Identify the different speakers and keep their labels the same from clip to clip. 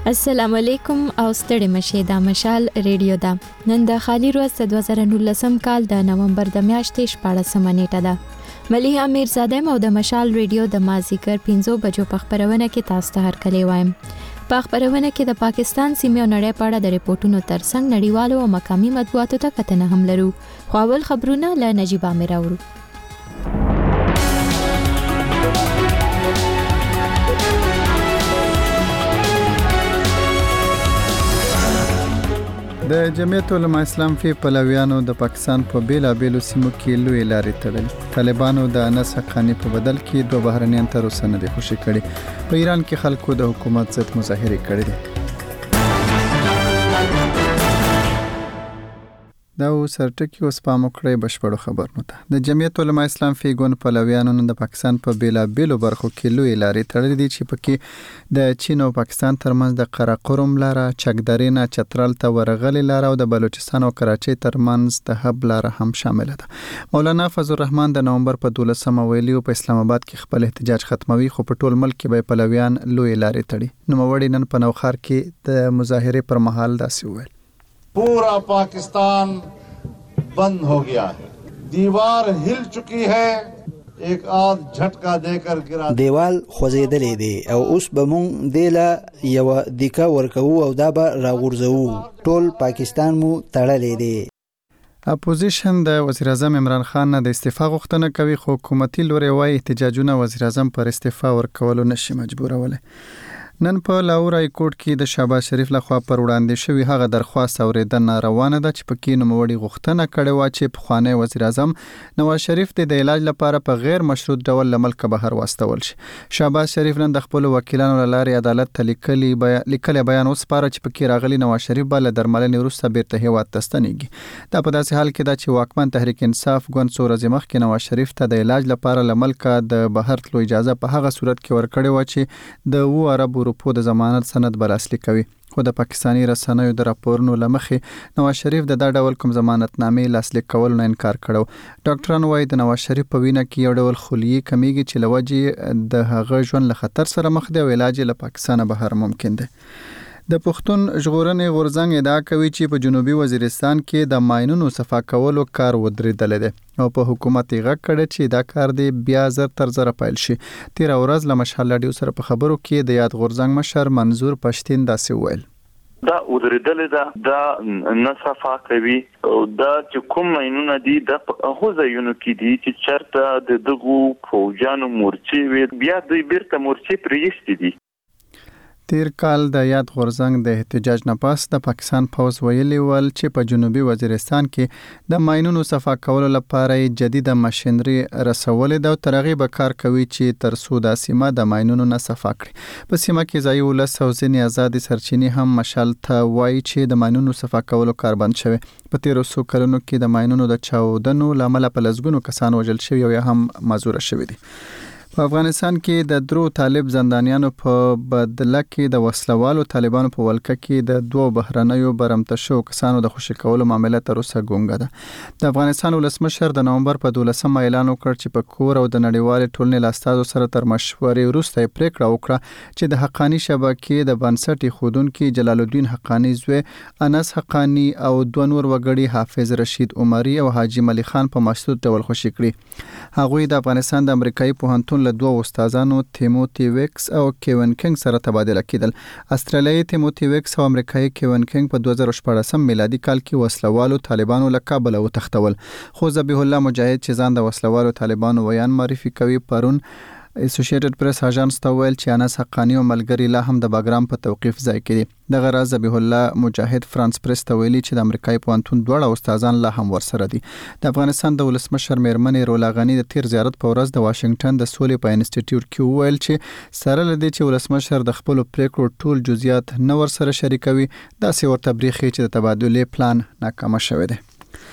Speaker 1: السلام علیکم او ستړي مشه دا مشال ریډیو دا نن د خالی ورځ 2019 کال د نومبر د میاشتې 14 نیټه ده مليحه میرزاده مو د مشال ریډیو د مازیګر 5 بجو په خبرونه کې تاسو ته هرکلی وایم. په خبرونه کې د پاکستان سیمې او نړۍ په اړه د ریپورتونو ترڅنګ نړیوالو او مقامي مطبوعاتو ته کتنه هم لرو. خو اول خبرونه له نجیب عامر اورو.
Speaker 2: د جمعیت علماء اسلام فی پلویانو د پاکستان په بیلابیلو سیمو کې لوی لارې تړلې. طالبانو د انس حقانی په بدل کې دوه بهرنیان تر اوسه نه دي خوشي کړي. په ایران کې خلکو د حکومت ضد مظاهرې کړې دي. دا سرټکی اوس پام وکړئ بشپړو خبرونو ته. د جمعیت علماء اسلام فی ګوند پلویانو نن د پاکستان په بیلابیلو برخو کې لوی لارې تړلې دي چې پکې د چین او پاکستان ترمنځ د قراقرم لاره، چکدرې نه چترال ته ورغلې لاره او د بلوچستان او کراچۍ ترمنځ د حب لاره هم شامل ده. مولانا فضل الرحمن د نومبر په 12 ویلي په اسلام آباد کې خپل احتجاج ختموي، خو په ټول ملک کې به پلویان لوی لارې تړي. نوموړي نن په نوخار کې د مظاهرې پر مهال داسې وویل:
Speaker 3: पूरा पाकिस्तान बंद हो गया है, दीवार हिल चुकी है, एक आध झटका देकर गिरा
Speaker 4: دیوال خوځېدلې دی او اوس به مونږ دیله یو دیکا ورکو او دا به راغورځو. ټول پاکستان مو تړلې دی.
Speaker 2: اپوزیشن د وزیر اعظم عمران خان نه د استعفا غوښتنه کوي، خو حکومتي لوري وايي احتجاجونه وزیر اعظم پر استعفا ورکولو نشي مجبورولای. نن په لاهور های کورټ کې د شهباز شریف لخوا پر وړاندې شوی هغه درخواست اوریدنه روانه ده چې پکې نوموړي غوښتنه کړې و چې پخوانی وزیر اعظم نواز شریف د علاج لپاره په غیر مشروط ډول له ملک بهر واستول شي. شهباز شریف نن د خپل وکیلانو لارې عدالت ته لیکلي بیان وسپاره چې پکې راغلي نواز شریف به له درملنې وروسته بیرته هیواد ته ستنیږي. دا په داسې حال کې ده چې واکمن تحریک انصاف ګوند څو ورځې مخکې نواز شریف ته د علاج لپاره له ملک د بهر تلو اجازه په هغه صورت کې ورکړې و چې د و عرب اروپو د ضمانت سند براسلی کوي. خو د پاکستانی رسنیو د راپورونو لمخې نواز شریف د دا ډول کوم ضمانتنامې لاسلیک کول نه انکار کړو. ډاکټران وايي د نواز شریف په وینه کې یو ډول خلیه کمیږي چې لوجه د هغه ژوند له خطر سره مخ دی او علاج له پاکستان بهر ممکن دی. د پښتون ژغورنې غورځنګ ادعا کوي چې په جنوبي وزیرستان کې د ماینونو صفا کولو کار ودرېدل دي او په حکومت یې غږ کړی چې دا کار دی بیا زر تر زر پیل شي. تیر ورځ له مشال رادیو سره په خبرو کې د یاد غورځنګ مشر منظور پښتين داسې وویل:
Speaker 5: دا ودرېدل دا نه صفا کوي او دا چې کوم ماینونه دي د هغه ځایونو کې دي چې چرته د دغو فوجانو مورچې وي، بیا دوی بیرته مورچې پرېستې دي.
Speaker 2: تیر کال د یاد غورځنګ د احتجاج نه پس د پاکستان پوز ویلي ول چې په جنوبي وزیرستان کې د ماینونو صفا کولو لپاره جديده ماشينري رسولې ده او ترغه به کار کوي چې تر څو د سیمه د ماینونو نه صفا کړي. په سیمه کې ځای ولس او ځینې آزادي سرچینې هم مشال ته وایي چې د ماینونو صفا کولو کار بند شوی. په تیر څو کلونو کې د ماینونو د چاودنو لامل په لزګونو کسان وژل شوی او یا هم مزور شوی دي. په افغانستان کې د درو طالب زندانیانو په بدله کې د وسلوالو طالبانو په ولکه کې د دوه بهرنیو برمته شو کسانو د خوشي کولو معاملې تر اوسه ګونګه ده. د افغانستان ولسمشر د نومبر په 12 اعلان وکړ چې په کور او د نړیوال ټولنې لاستازو سره تر مشورې وروسته پریکړه وکړه چې د حقانی شبکې د بنسټ خودونکو جلال الدین حقانی زوی انس حقانی او دوه نور وګړي حافظ رشید عمری او حاجی ملي خان په مشروط ډول خوشي کړي. هغوی د افغانستان د امریکایي پوهنتون له دوه استادانو تیموتی ویکس او کیون کینګ سره تبادله کیدل. استرالیایي تیموتی ویکس او امریکایي کیون کینګ په 2014 میلادي کال کې وسلوالو طالبانو له کابل وتښتول. خو ذبیح الله مجاهد چې ځان د وسلوالو طالبانو ویان معرفي کوي پرون اسوسییټډ پریس اژانس ته ویل چې انس حقانی او ملګری لا هم د باګرام په توقيف ځای کې دي. دغه راز ذبیح الله مجاهد فرانس پریس ته ویلي چې د امریکایي پوهنتون دوه استادان لا هم ورسره دي. د افغانستان د ولسمشر میرمنې رولا غنی د تیر زیارت په ورځ د واشنگټن د سولې په انسټیټیوټ کې ویل چې سره لدی چې ولسمشر د خپل پریکړو ټول جزئیات نه ورسره شریکوي، دا سي ورته بریخي چې د تبادله پلان ناکام شوی دی.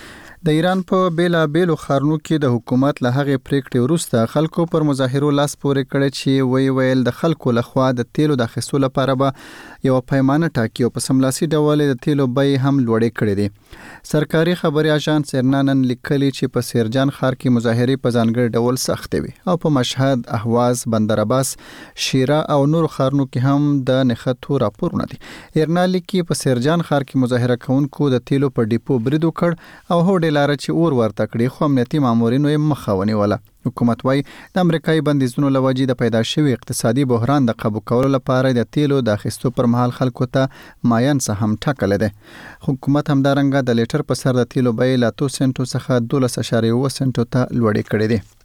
Speaker 2: د ایران په بیلابېلو ښارونو کې د حکومت له هغې پریکړې وروسته خلکو پر مظاهرو لاس پورې کړی چې ویل د خلکو لخوا د تیلو د اخیستو لپاره به یو پیمانه ټاکي او په سملاسي ډول د تیلو بیې هم لوړې کړې دي. سرکاري خبري اژانس ایرنا نن لیکلي چې په سیرجان ښار کې مظاهرې په ځانګړي ډول سختې وي او په مشهد، اهواز، بندر عباس، شیرا او نور ښارونو کې هم د نښتو راپورونه دي. ایرنا لیکي په سیرجان ښار کې مظاهره کوونکو د تیلو په ډیپو برید وکړ او هوډ لاره چې اور ورته کړي، خو امنیتي مامورینو یې مخه ونیوله. حکومت وايي د امریکایي بندیزونو له وجې د پیدا شوي اقتصادي بحران د قابو کولو لپاره د تیلو د اخیستو پر مهال خلکو ته ماین څه هم ټاکلی دی. حکومت همدارنګه د لیټر په سر د تیلو بیې له 2 سنټو څخه 12.7 سنټو ته لوړې کړې دي.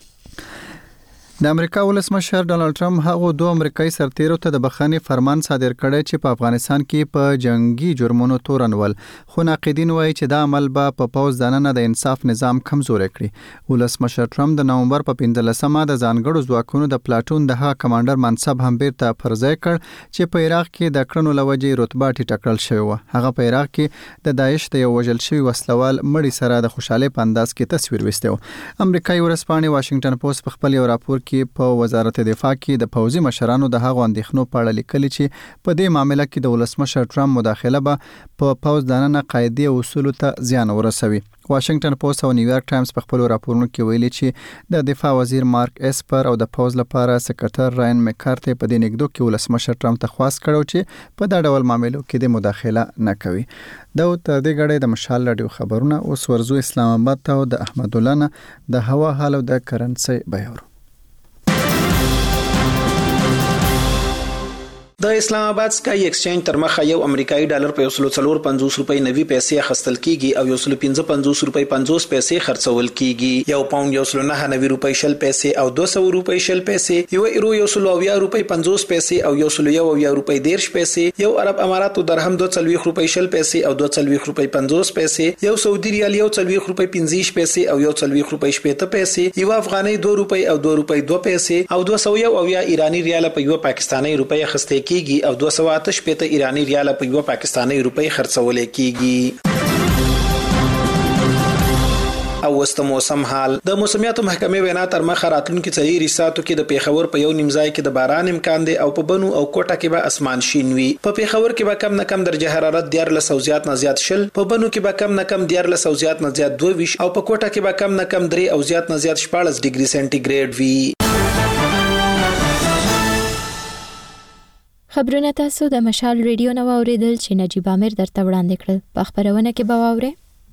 Speaker 2: د امریکا ولسمشر ډانلډ ټرمپ هغه دوه امریکایي سرتیرو ته د بخښنې فرمان صادر کړی چې په افغانستان کې په جنگي جرمونو تورنول، خو ناقدین وایي چې دا عمل به په پوځ دننه د انصاف نظام کمزوری کړي. ولسمشر ټرمپ د نومبر په 15مه د ځانګړو ځواکونو د پلاټون د هغه کمانډر منصب هم بیرته پرځای کړ چې په عراق کې د کړنو له وجې رتبه ټیټه کړل شوې وه. هغه په عراق کې د داعش د یو وژل شوي وسلوال مړي سره د خوشحالۍ په انداز کې تصویر ویستی و. امریکایي ورځپاڼې واشنګټن پوسټ په خپل یو راپور کې په وزارت دفاع کې د پوځي مشرانو د هغو اندېښنو په اړه لیکلي چې په دې معاملې کې د ولسمشر ټرمپ مداخله به په پوځ دننه قاعدې او اصولو ته زیان ورسوي. واشنګټن پوسټ او نیویارک ټایمز په خپل راپورونو کې ویلي چې د دفاع وزیر مارک اسپر او د پوځ لپاره سکرټر راین مکارتي په دې نګدو کې ولسمشر ټرمپ ته خواست کړو چې په دا ډول معاملو کې د مداخله نه کوي. دا تر دې غړې د مشال رادیو خبرونه اوس ورزو اسلام آباد ته د احمد الله نه د هوا حال او د کرنسي بیاورو.
Speaker 6: د اسلام آباد سکای ایکسچینج تر مخه یو امریکایي ډالر په 1.450 روپۍ 90 پیسې اخیستل کیږي او 1.55 روپۍ 50 پیسې خرڅول کیږي. یو پاوند 1.90 روپۍ 60 پیسې او 200 روپۍ 60 پیسې، یو ایرو 1.20 روپۍ 50 پیسې او 1.10 روپۍ 10 پیسې، یو عرب اماراتو درهم 240 روپۍ 60 پیسې او 240 روپۍ 50 پیسې، یو سعودي ریال 140 روپۍ 50 پیسې او 140 روپۍ 70 پیسې، یو افغاني 2 روپۍ او 2 روپۍ 2 پیسې او 210 ایرانی ریال په یو پاکستانی روپۍ اخیستل کیږي او 288 ایرانی ریال په یو پاکستانی روپۍ خرڅول کیږي. او وست موسم حال د موسمیاتو محکمې وینا تر مخه راتلونکي 4 ساعتو کې د پیښور په یو نیمځای کې د باران امکان دی او په بنو او کوټه کې به اسمان شین وي. په پیښور کې به کم نه کم درجه حرارت 14 او زیات نه زیات شل، په بنو کې به کم نه کم 14 او زیات نه زیات 22 او په کوټه کې به کم نه کم 3 او زیات نه زیات 14 ډیګري سنټیګریډ وي.
Speaker 1: خبرونه تاسو د مشال ریډیو نو اوریدل چې نجیب امیر درته وړاندې کړل. په خبرونه کې به واورئ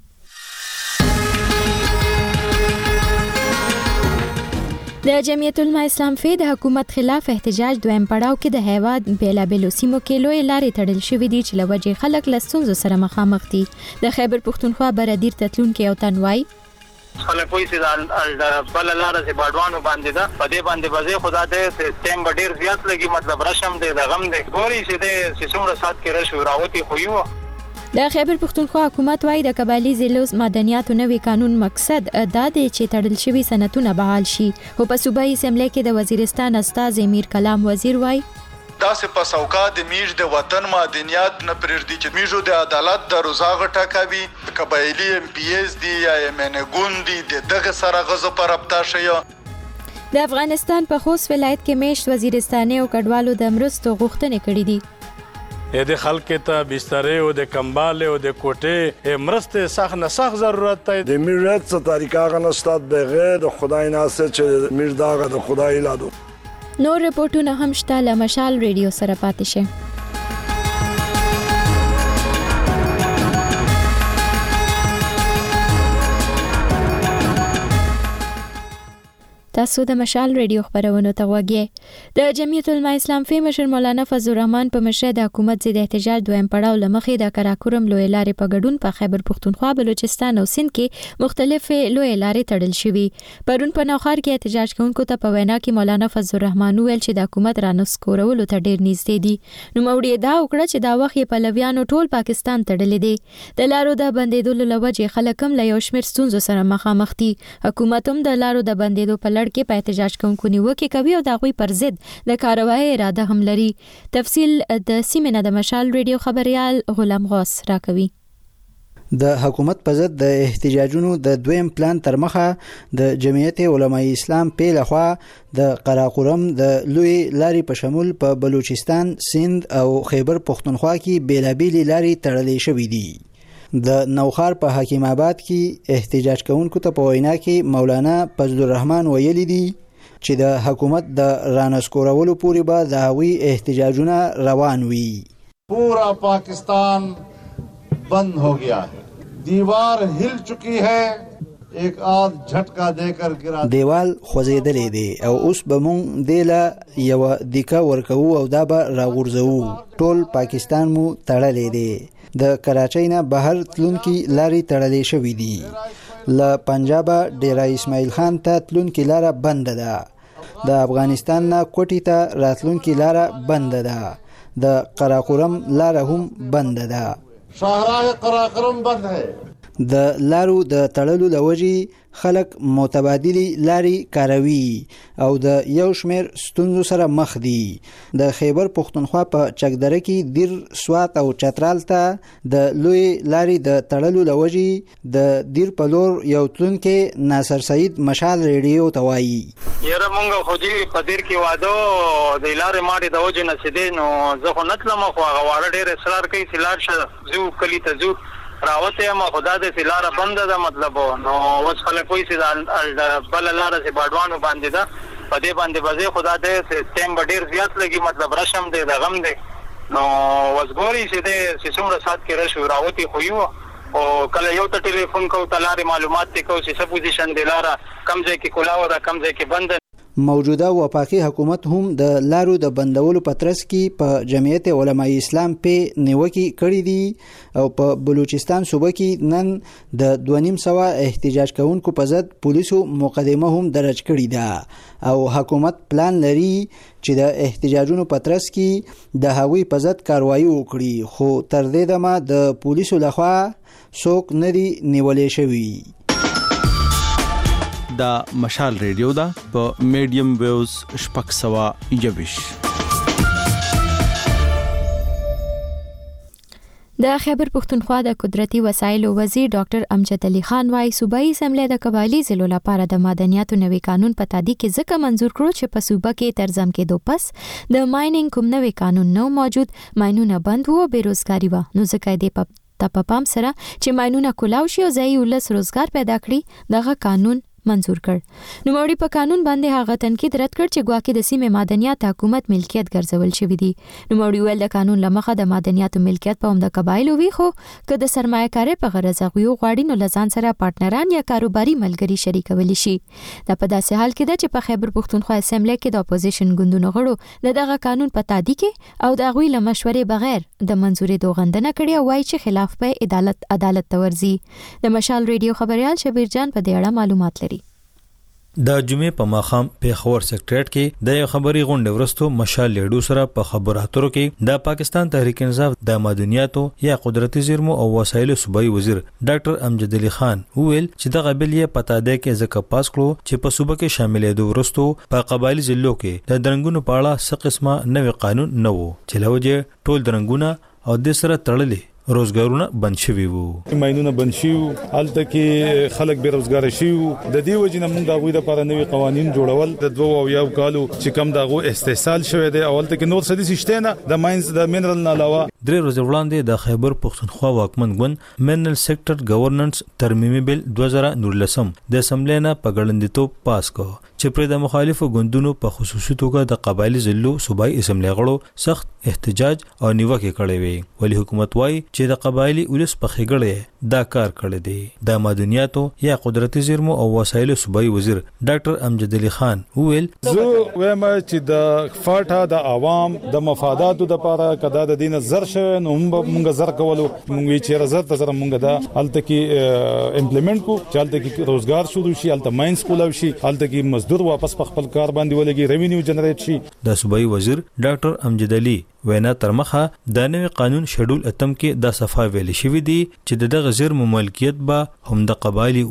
Speaker 1: د جمعیت العلماء اسلام فی د حکومت خلاف احتجاج دویم پړاو کې د هیواد بیلابېلو سیمو کې لوی لارې تړل شوې دي چې له وجې خلک له ستونزو سره مخامخ دي. د خیبر پښتونخوا برادر تتلونکي او تنوای
Speaker 7: خلک وایي چې د بل لاره چې باډوانو باندې ده په دې باندې بځې خدا دې ټیم به ډېر زیات لګي، مطلب رشم دی د غم دی ګوري چې څومره سات کې رش راوتی خو یو.
Speaker 1: د خیبر پښتونخوا حکومت وايي د قبایلی ضلعو مدنیاتو نوي قانون مقصد دا دی چې تړل شوي سنتونه بحال شي. خو په صوبایي اسمبلی کې د وزیرستان استاد امیر کلام وزیر وايي
Speaker 8: داسې په سوکا د میژ د وطن مدنیات نه پرېږدي چې میژو د عدالت د روزاغه ټاکوي قبایلی ام پی ایس دی یا امن ګوندي د دغه سره غزه پر ابتا شي.
Speaker 1: د افغانستان په خوست ولایت کې میشت وزیرستاني او کډوالو د مرستو غوښتنې کړې دي.
Speaker 9: د خلک ته بسترې او د کمبال او د کوټې مرسته سخت نه سخت ضرورت دی.
Speaker 10: د میرات څخه طریقه غنستاد بغیر د خدای ناسه چې میر داغه د خدای لادو.
Speaker 1: نور رپورټونه هم شته له مشال ریډیو سره پاتې شئ. تاسو د مشال ریډیو خبرونو ته وګورئ. د جمعیت العلماء اسلام فی مشر مولانا فضل الرحمن په مشرۍ د حکومت ضد احتجاج دویم پړاو لمخې د کراکورم لوی لارې په ګډون په خیبر پښتونخوا، بلوچستان او سند کې مختلفې لوی لارې تړل شوې. پرون په نوخار کې احتجاج کوونکو ته په وینا کې مولانا فضل الرحمن ویل چې د حکومت رانسکورولو ته ډیر نږدې دي. نو موړي دا وکړه چې دا وخت یې پلویانو ټول پاکستان تړلې دي. د لارو د بندیدو له وجې خلک هم له یو شمېر ستونزو سره مخامخ دي. حکومت هم د لارو د بندیدو په کې په احتجاج کوونکو نیوکې کوي او د هغوی پر ضد د کاروایی اراده هم لري. تفصیل د سیمې نه د مشال ریډیو خبريال غلام غوث راکوي.
Speaker 4: د حکومت په ضد د احتجاجونو د دویم پلان تر مخه د جمعیت علماء اسلام په لخوا د قراقرم د لوی لارې په شمول په بلوچستان، سند او خیبر پختونخوا کې بیلابېلې لارې تړلې شوې دي. د نوخار په حکیم آباد کې احتجاج کوونکو ته په وینا کې مولانا فضل الرحمن ویلي دي چې د حکومت د رانسکورولو پورې به د هغوی احتجاجونه روان وي.
Speaker 3: पूरा पाकिस्तान बंद हो गया है, दीवार हिल चुकी है, एक आध झटका देकर गिरा.
Speaker 4: دیوال خوځېدلې دی او اوس به مونږ دیله یو دیکه ورکوو او دا به راغورځوو. ټول پاکستان مو تړلې دی. د کراچۍ نه بهر تلونکي لارې تړلې شوې دي. له پنجابه ډیرا اسماعیل خان ته تلونکي لاره بنده ده. د افغانستان نه کوټې ته راتلونکي لاره بنده ده. د قراقرم لاره هم بنده ده.
Speaker 3: شاهراه قراقرم بند ہے.
Speaker 4: د لارو د تړلو لوجې خلک متبادلي لارې کاروي او د یو شمیر ستونزو سره مخ دي. د خیبر پختونخوا په چکدره کې دیر، سوات او چترال ته د لوی لارې د تړلو لوجې د دیر په لور یو تلونکی ناصر سعید مشال ریډیو ته وایي:
Speaker 7: یاره مونږ خو دې په دیر کې واده د لارې ماړې د وجې نه سیدې نو زه خو نه تلم، خو هغه واړه ډېر اصرار کوي چې لاړ شه ځو کلي ته ځو راوته یم. خدا دې چې لاره بنده ده، مطلب نو اوس خلک وایي چې بله لاره چې باډوانو باندې ده په دې باندې به ځې، خدا دې ټایم به ډېر زیات لګي، مطلب رشم دی د غم دی. نو اوس ګوري چې دی چې څومره ساعت کې رش راوتې خو یو او کله یو ته ټلیفون کوو ته لارې معلومات دې کوو چې څه پوزیشن دی لاره کم ځای کې کلاوه ده کم ځای کې بنده.
Speaker 4: موجوده وفاقي حکومت هم د لارو د بندولو په ترڅ کې په جمعیت علماء اسلام په نیوکه کړې دي او په بلوچستان صوبه کې نن د 2.5 احتجاج کوونکو په ضد پولیسو مقدمه هم درج کړې ده او حکومت پلان لري چې د احتجاجونو په ترڅ کې د هغوی په ضد کاروایی وکړي، خو تر دې دمه د پولیسو لخوا څوک نه دي نیولې شوي.
Speaker 11: دا مشال ریډیو دا په میډیم ویوز شپږ سوه یویش.
Speaker 1: د خیبر پختونخوا د قدرتي وسایلو وزیر ډاکټر امجد علي خان وايي صوبایي اسمبلی د قبایلی ضلعو لپاره د معدنیاتو نوي قانون په تادیه کې ځکه منزور کړو چې په صوبه کې ترزم کېدو پس د ماینینګ کوم نوي قانون نو موجود، ماینونه بند وو، بیروزګاری وه، نو ځکه دې په پام سره چې ماینونه کولاو شي او ځایي ولس روزګار پیدا کړي دغه قانون منظور کړ. نوموړي په قانون باندې هغه تنقید رد کړ چې ګواکې د سیمې معدنیات حکومت ملکیت ګرځول شوی دي. نوموړي ویل د قانون لمخه د معدنیاتو ملکیت په هم د قبایلو وي، خو که د سرمایه‌کارۍ په غرض هغوی غواړي نو له ځان سره پارتنران یا کاروباري ملګري شریکولی شي. دا په داسې حال کې ده چې په خیبر پختونخوا اسمبلی کې د اپوزیشن ګوندونو غړو د دغه قانون په تادیه کې او د هغوی له مشورې بغیر د منظورې دوغندنه کړې او وایي چې خلاف به عدالت ته ورځي. د مشال ریډیو خبريال شبیر جان په دې اړه معلومات لري.
Speaker 12: د جمعې په ماښام پیښور سیکریټریټ کې د یو خبري غونډې وروسته مشال لیډو سره په خبرو اترو کې د پاکستان تحریک انصاف د معدنیاتو یا قدرتي زیرمو او وسایلو صوبایي وزیر ډاکټر امجد علي خان وویل چې د قبیل یې پتا ده کې ځکه پاس کړو چې په صوبه کې شاملې وروسته په قبایلی ضلعو کې د درنګونو په اړه څه قسمه نوې قانون نه وو چې لوجه ټول درنګونه او د سره تړلې روزګارونه بند شوي وو.
Speaker 13: ماینونه بند شوي هلته کې خلک بې روزګاره شوي وو. د دې وجې نه موږ د هغوی دپاره نوي قوانین جوړول د 2 کالو چې کم د هغو استحصال شوی دی او هلته کې نور څه داسې شته نه د ماینز د منرل نه علاوه.
Speaker 12: 3 ورځې وړاندې د خیبر پختونخوا واکمن ګوند منرل سیکټر ګورننس ترمیمي بل 2019 د اسمبلی نه په ګړندیتوب پاس کړ چې پر د مخالفو ګوندونو په خصوصي توګه د قبایلی ضلعو صوبایي اسمبلی غړو سخت احتجاج او نیوکه کړې وي. ولی حکومت وايي چې د قبایلی ولس په خېګړې دا کار کړی دی. د معدنیاتو یا قدرتي زیرمو او وسایلو صوبایي وزیر ډاکټر امجد علي خان وویل
Speaker 13: زه وایم چې د فاټا د عوام د مفاداتو لپاره کدا د دین زر شوه نو موږ زر کولو موږ چې زر ته زر موږ دا هلته کې امپلیمنٹ کو چې هلته کې روزګار شروع شي، هلته ماینز کولو شي، هلته کې مزدور واپس په خپل کار باندې ولګي، ریوینیو جنریټ شي.
Speaker 12: د صوبایي وزیر ډاکټر امجد علي وینا تر مخه د نوي قانون شیډول اتم کې د صفه ویل شوی دی چې دغه زیرمو ملکیت به هم د قبایلی ولس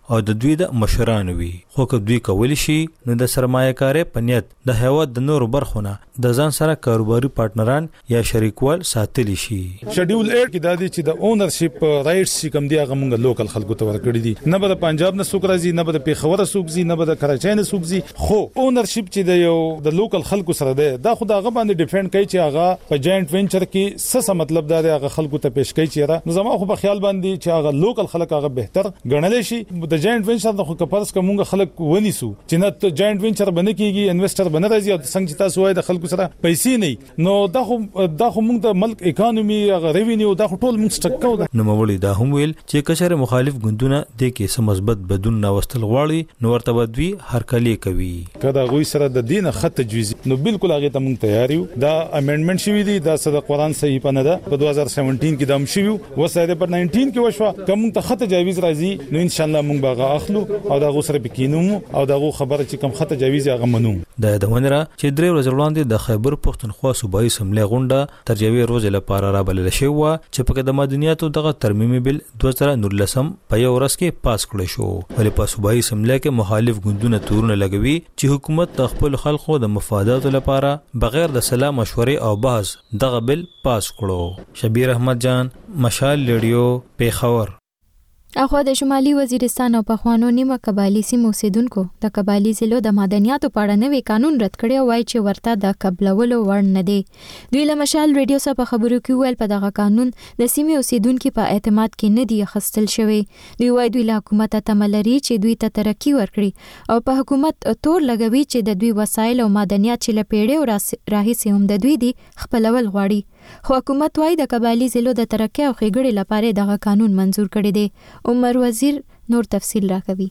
Speaker 12: او د دوی د مشران وي. خو که دوی کولی شي نو د سرمایه‌کاري په نیت د هیواد د نورو برخونه د ځان سره کاروباري پارتنران یا شریکوال ساتلی شي.
Speaker 13: شیډول 8 کې د دې چې د اونرشپ رائټس چې کوم دی هغه موږ لوکل خلکو ته ورکړي دي. نه به د پنجاب نه سوق راځي، نه به د پیښور سوق زی، نه به د کراچۍ نه سوق زی. خو اونرشپ چې د یو د لوکل خلکو سره ده دا خو هغه باندې ډیپند کوي چې هغه په جاینټ وینچر کې څه مطلب دا دی هغه خلکو ته پیش کوي چې را نو زما خو په خیال باندې چې هغه لوکل خلک هغه بهتر ګڼل شي. د جاینټ وینچر د خو کپرس کومه خلک ونیسو چې نه جاینټ وینچر باندې کیږي، انویسټر باندې راځي او څنګه چې تاسو وایي د خلکو سره پیسې نه نو دا خو موږ د ملک اکانومي هغه ریوینیو دا خو ټول موږ سټک کوو.
Speaker 12: نو مولوی دا هم ویل چې کشر مخالف ګوندونه د کې سم مثبت بدون نوستل غواړي نو ورته بدوي هر کلی کوي.
Speaker 13: کدا غوي سره د دین خط تجویز نو بالکل هغه ته موږ تیار یو. دا امندمنت شوی دی دا صد قرآن صحیح پنه ده په 2017 کې د هم شوی وسایده پر 19 کې وشو کوم ته خط تجویز راځي نو ان شاء الله موږ باغه اخلو او دا غو سره بکینوم او دا غو خبره چې کوم خط تجویز هغه منو.
Speaker 12: د دمنره چې درې ورځې وړاندې د خیبر پښتونخوا صوبایي اسمبلی غونډه تر یوې ورځې لپاره رابلل شوې و چې په د مدنیاتو دغه ترمیمي بل 2019 په یو ورځ کې پاس کړی شو. ولې په صوبایي اسمبلی کې مخالف ګوندونه تورونه لګوي چې حکومت د خپل خلکو د مفاداتو لپاره بغیر د سلا مشورې او بحث دغه بل پاس کړو. شبیر احمد جان، مشال ریډیو، پیښور.
Speaker 1: اخوا د شمالي وزیرستان او پخوانو نیمه قبایلی سیمو اوسیدونکو د قبایلی ضلعو د مدنیاتو په اړه نوی قانون رد کړی او وايي چې ورته د قبلولو وړ نه دی. دوی له مشال ریډیو سره په خبرو کې ویل په دغه قانون د سیمې اوسیدونکو په اعتماد کې نه دی اخیستل شوی. دوی وايي دوی له حکومت ته ملري چې دوی ته ترقی ورکړي او په حکومت تور لګوي چې د دوی وسایل او مدنیات چې له پیړیو راهیسې هم د دوی دي خپلول غواړي. خو حکومت وايي د قبایلی ضلعو د ترقی او ښېګړې لپاره دغه قانون منزور کړی دی. عمر وزیر نور تفصیل راکوي.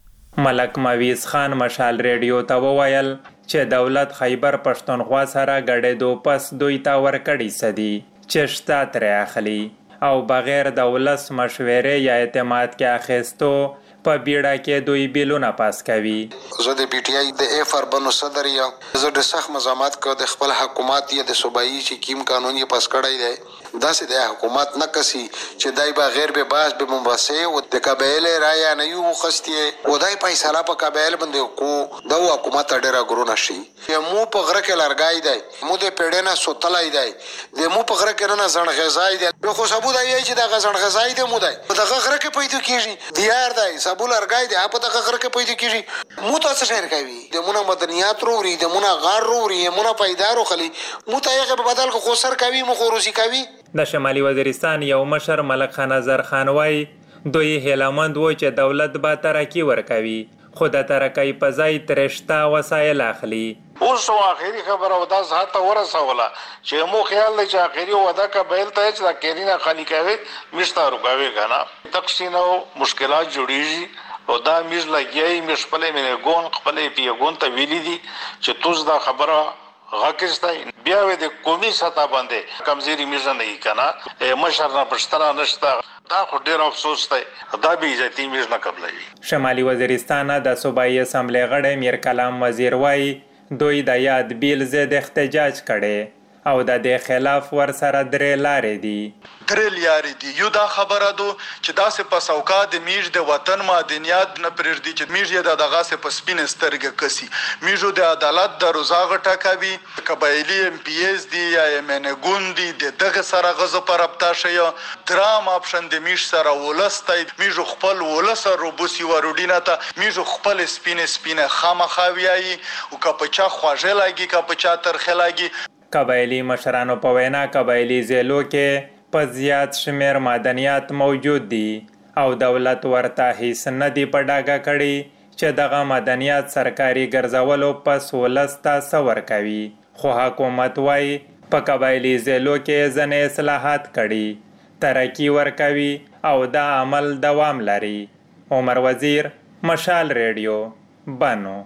Speaker 14: ملک مویز خان مشال ریډیو ته وویل چې دولت خیبر پښتونخوا سره ګډېدو پس دوی ته ورکړي سدي چې شته ترې اخلي او بغیر د ولس مشورې یا اعتماد کې اخیستو په بیړه کې دوی بیلونه پاس کوي.
Speaker 15: زه د پی ټی آی د اف ار بنو صدر یم. زه د سخت مزامات کو د خپل حکومت یا د صوبایي چې کیم قانون یې پاس کړی دی داسې د حکومت نه کسي چې دای بغیر به باز به منبسه او د قبایل رایا نه یو خستی او دای فیصله په قبایل باندې کو د حکومت ډیره ګرونه شي. مو په غره کې لارګای دی مو د پیډنه سوتلای دی د مو په غره کې نه ځن غزای دی نو خو ثبوت دی چې د غزن غزای دی مو دی په دغه غره کې پیدا کیږي دیار دی ابو لرګای دی په دغه غره کې پیدا کیږي مو تاسو شهر کوي د مونږه مدنیات وروړي د مونږه غار وروړي مونږه پیدارو خلی مو ته یې په بدل کو خسر کوي مو خروسی کوي.
Speaker 14: د شمالي وزیرستان یو مشر ملک خان نظر خان وای دوی هیلمند و چې دولت به ترقی ورکوي خو د ترقی په ځای ترشتا وسایل اخلي.
Speaker 3: اوس اخیری خبره ودا ځاته ورسوله چې مو خیال دی چې اخیری ودا قبایل ته چې د کیرینه خالی کوي مشته رکاوي کنه تقسیم او مشکلات جوړیږي او دا میز لګیای مش خپل مې ګون خپل پیګون ته ویلي دي چې توس دا خبره غاکستای بیا د قومي سطح باندې کمزوري میز نه کنا مشر نه پښتنه نشته دا خو ډیر افسوس دی دا به عزتي میز نه قبلوي.
Speaker 14: شمالي وزیرستان د صوبایي اسمبلی غړی میر کلام وزیر وای دوی د یاد بیل ضد احتجاج کړي او د دې خلاف ور سره درې لارې دي.
Speaker 8: درې لارې دي. یو دا خبره ده چې داسې په سوکا د میژ د وطن مدنیات نه پرېږدي چې میژ یې د دغسې په سپینې سترګې کسي. میژو د عدالت د روزاغه ټکوي قبایلي ام پی ایس دي یا ایم ګوند دي د دغه سره غزه په رابطه شي درام اپشن د میژ سره ولس دی میژو خپل ولس روبوسي وروډینه ته میژو خپل سپینې خامخا ویایي او که په چا خواږه لاګي که په چا ترخه لاګي.
Speaker 14: قبایلی مشرانو په وینا قبایلی ضلعو کې په زیات شمیر مدنیات موجود دي او دولت ورته هیڅ نه دی په ډاګه کړي چې دغه مدنیات سرکاري ګرځولو پس ولس ته څه ورکوي. خو حکومت وایي په قبایلی ضلعو کې ځینې اصلاحات کړي ترقی ورکوي او دا عمل دوام لري. عمر وزیر، مشال ریډیو، بنو.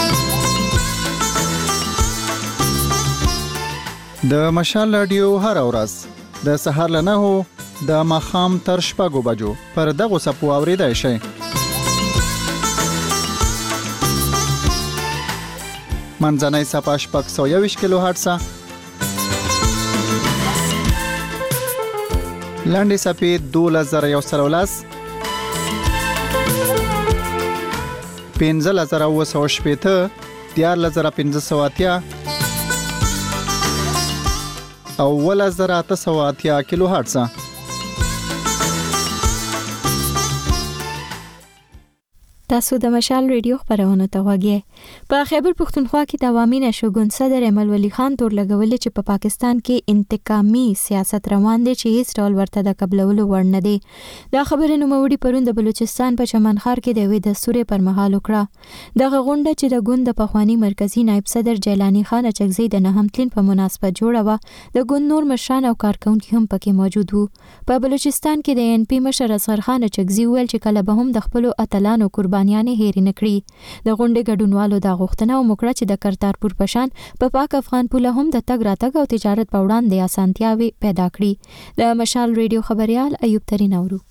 Speaker 2: د مشال رادیو هر ورځ د سهار له 9 د ماښام تر 6 بجو پر دغه سپو اوریدای شئ. منځنۍ صفحه 621 کیلو هرتز، لنډې صفحې 12113 15980 14580 او 1880 کیلو هرتز.
Speaker 1: تاسو د مشال ریډیو خبرونه ته وګورئ. په خیبر پختونخوا کې د عوامي نشوګون صدر احمد ولی خان تور لګولې چې په پاکستان کې انتقامي سیاست روان دي چې هیڅ ډول ورته د قبلولو وړ نه دي. دا خبره نوموړي پرون د بلوچستان په چمنخار کې د وې دستور پر مهال وکړه. دغه غونډه چې د ګوند د پخوانی مرکزی نائب صدر جیلانی خان اچکزی د نهم تلین په مناسبت جوړه و، د ګوند نور مشران او کارکونکي هم پکې موجود وو. په بلوچستان کې د ان پی مشر اصغر خان اچکزی ویل چې کله به هم د خپل اتلانو قربانیانې هېرې نه کړي. د غونډې ګډونوالو دا غوښتنه وکړه چې د کرتارپور په شان په پاک افغان پوله هم د تګ راتګ او تجارت په وړاندې اسانتیاوي پیدا کړي. د مشال ریډیو خبريال ایوب ترین اورو.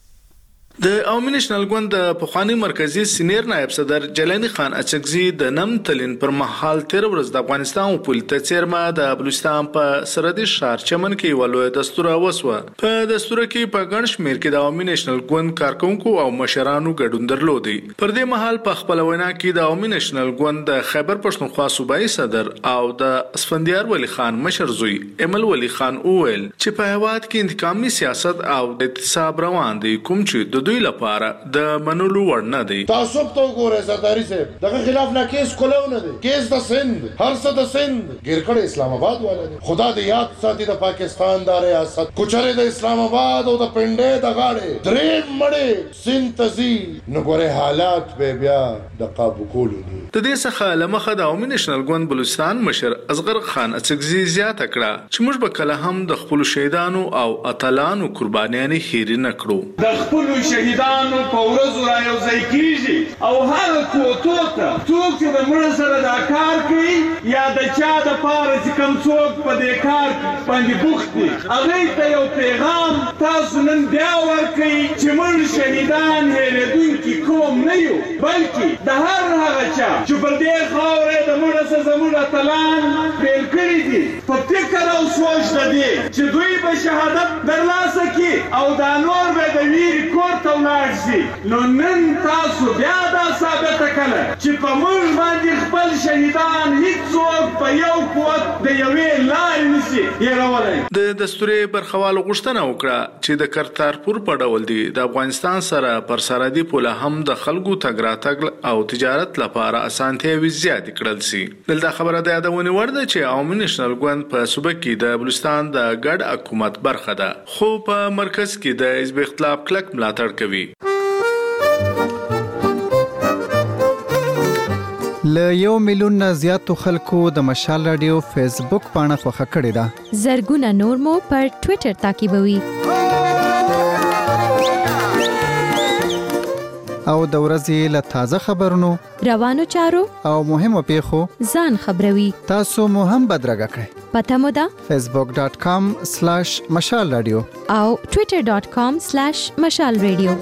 Speaker 16: د عوامي نېشنل ګوند د پخوانی مرکزی سینیر نائب صدر جیلانی خان اچکزی د نم تلین پر مهال 13 ورځ د افغانستان پولیس ته چیرمه د بلوچستان په سرحدي ښار چمن کې ولوي دستور وسوه. په دستور کې په ګڼ شمېر کې د عوامي نېشنل ګوند کارکونکو او مشرانو ګډون درلودي. پر دې مهال په خپل وینا کې د عوامي نېشنل ګوند د خیبر پښتونخوا صوبایي صدر او د اسفندیار ولی خان مشر زوی ایمل ولی خان وویل چې په هواد کې انتقامي سیاست او اعتصاب روان دي، کوم چې د دوی لپاره د منلو وړ نه دی.
Speaker 17: تعصب ته وګوره زرداری صاحب، دغه خلاف نه کیس کولو نه دی، کیس د سند هر څه د سند ګرکړ اسلام آباد والا دی. خدا دې یاد ساتي د پاکستان د ریاست کوچره د اسلام آباد او د پنده د غاړې درې مړې سنتزي نو ګوره حالات به بیا د قابو کولو دي.
Speaker 16: د دې څخه لمخه د عوامي نېشنل ګوند بلوچستان مشر اصغر خان اڅکزي زیاته کړه چې موږ به کله هم د خپل شهیدانو او اتلانو قربانیانې هېر نه کړو.
Speaker 18: د خپل شهیدانو په ورځو را یو ځای کیږي او هر کوټو ته څوک چې د مړه سره دا کار کوي یا د چا د پاره چې کوم څوک په دې کار باندې بوخت دي، هغې ته یو پیغام تاسو نن بیا ورکوئ چې موږ شهیدان هېرېدونکي قوم نه یو، بلکې د هر هغه چا چې پر دې خاورې د مړه سره زموږ اتلان پیل کړي دي په فکر او سوچ د دې چې دوی به شهادت ترلاسه کړي او دا نور به د ویرې کور ته ولاړ شي. نو نن تاسو بیا دا ثابته کړه چې په موږ باندې خپل شهیدان هیڅوک په یو قوت د یوې لارې نشي هېرولی.
Speaker 16: د دستوري برخوالو غوښتنه وکړه چې د کرتارپور په ډول دی د افغانستان سره پر سرحدي پوله هم د خلکو تګ راتګ او تجارت لپاره اسانتیاوي زیاتې کړل شي. دلته خبره د یادونې وړ ده چې عوامي نېشنل ګوند په صوبه کې د بلوچستان د ګډ حکومت برخه ده، خو په مرکز کې د حزب اختلاف کلک ملاتړ کوي.
Speaker 2: ل 1 میلیون نه زیاتو خلکو د مشال رادیو فیسبوک پاڼه خوښه کړې ده.
Speaker 1: زرګونه نور مو پر ټوئیټر تعقیبوي
Speaker 2: او د ورځې له تازه خبرونو،
Speaker 1: روانو چارو
Speaker 2: او مهمو پیښو
Speaker 1: ځان خبروي.
Speaker 2: تاسو مو هم بدرګه کړئ.
Speaker 1: پته مو ده
Speaker 2: facebook.com/مشال رادیو
Speaker 1: او twitter.com/مشال رادیو.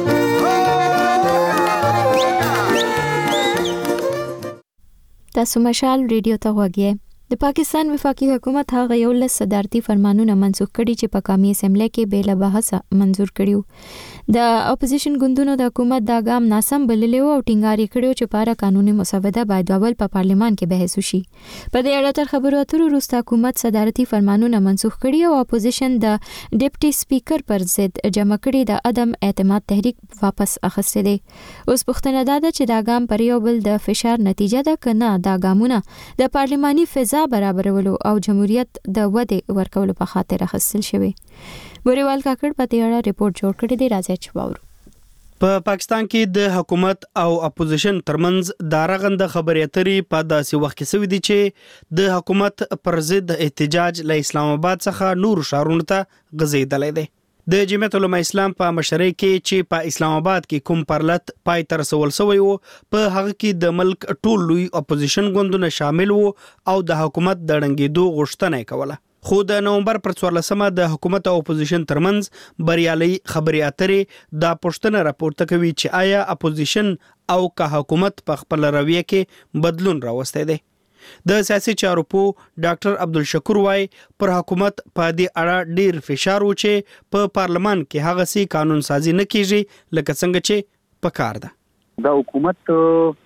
Speaker 1: تاسو مشال ریډیو ته وګورئ. د پاکستان وفاقي حکومت هغه یو لس صدارتي فرمانونه منسوخ کړي چې په قومي اسمبلی کې بېله بحثه منزور کړیو. د اپوزیشن ګوندونو د حکومت دا ګام ناسم بللی او ټینګار کړي چې پاره قانوني مسوده باید اول په پارلیمان کې بحث وشي. په دې اړه تر خبرو اترو وروسته حکومت صدارتي فرمانونه منسوخ کړي او اپوزیشن د ډیپټي سپیکر پر ضد جمع کړي د عدم اعتماد تحریک واپس اخیسته دي. اوس پوښتنه ده چې دا ګام پر یو بل د فشار نتیجه ده کنه دا ګامونه د پارلیماني فضا برابرولو او جمهوریت د ودې ورکولو په خاطر اخیستل شوی. بوریوال کاکړ په دې اړه ریپورت جوړ کړی دی، راځي چې واورو.
Speaker 11: په پاکستان کې د حکومت او اپوزیشن ترمنځ د رغند خبرې اترې په داسې وخت کې سوي دي چې د حکومت پر ضد احتجاج له اسلام آباد څخه نور شهرونو ته غځېدلی دی. د جمعیت علماء اسلام په مشرۍ کې چې په اسلام آباد کې کوم پرلط پای ته رسول شوی و، په هغه کې د ملک ټول لوی اپوزیشن ګوندونه شامل وو او د حکومت د ړنګېدو غوښتنه یې کوله. خو د نومبر پر 14مه د حکومت او اپوزیشن ترمنځ بریالي خبرې اترې دا پوښتنه راپورته کوي چې آیا اپوزیشن او که حکومت په خپل رویه کې بدلون راوستی دی. د سیاسي چارو په ډاکټر عبدالشکور وای پر حکومت په دې اړه ډیر فشار و چې په پارلمان کې هغه سي قانون سازي نه کیږي لکه څنګه چې پکار ده.
Speaker 19: دا حکومت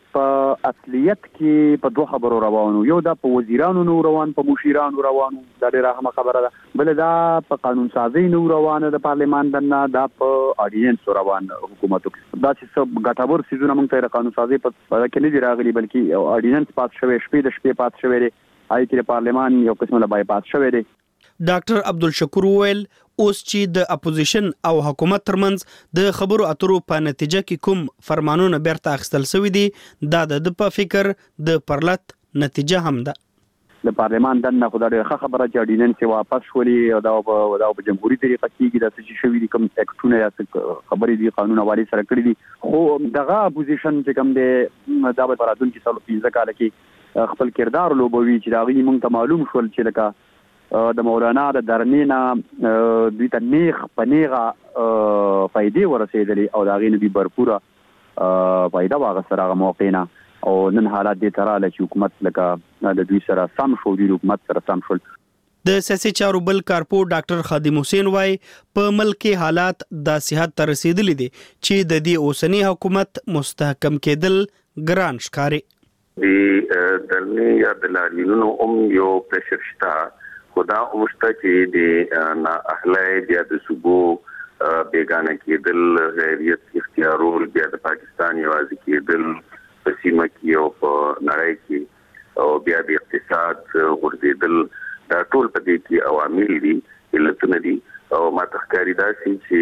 Speaker 19: په اصلیت کې په دوه خبرو روانو، یو دا په وزیرانو نو روان، په مشیرانو روانو، دا ډیره اهمه خبره ده. بل دا په قانون سازي نو روانه د پارلیمان دنه، دا په اډینس روان حکومتو کې. دا چې څه ګټور سيزونه موږ ته قانون سازي په کې نه دی راغلي، بلکې اډینس پات شوی، شپې د شپې پات شوی دی، آی کې پارلیمان یو قسمه لا بای پات شوی دی.
Speaker 11: ډاکټر عبدالشکور وویل اوس چې د اپوزیشن او حکومت ترمنځ د خبرو اترو په نتیجه کې کوم فرمانونه بیرته اخیستل شوي دي، دا د په فکر د پرلط نتیجه هم ده.
Speaker 19: د پارلیمان دنه خو دا ډېره خبره چې اډیننس واپس شولې او دا په جمهوریت طریقه کېږي، دا څه شوي دي، کوم اکټونه یا خبرې دي قانون حواله سره کړی دي. خو دغه اپوزیشن چې کوم دی دا به راتلونکي 15 کال کې خپل کردار لوبوي چې دا غي موږ ته معلوم شول چې لکه د مولانا د درنینا دوی ته نیغ پنیغه فائدې ورسېدلې او دا غي نه دي برپوره فائدہ واغسره هغه موقعنا او نن حالات دي تراله چې حکومت لکه د دوی سره سم شو، د حکومت سره سم شول.
Speaker 11: د سیاسي چارو بل کارپور ډاکټر خادم حسین وای په ملک کې حالات د صحت ته رسیدلې دي چې د دې اوسنی حکومت مستحکم کېدل ګران ښکاري.
Speaker 20: د درنی یا د لاریونو یو پرشر شتا خدا اوسته چې د نا اهلای بیا د صوبو بیگانه کېدل، غیریت اختیارول، بیا د پاکستان یوازې کېدل په سیمه کې او په نړۍ کې، او بیا د اقتصاد غورځېدل، دا ټول په دې کې عوامل دي، علتونه دي. او ما تخکاری دا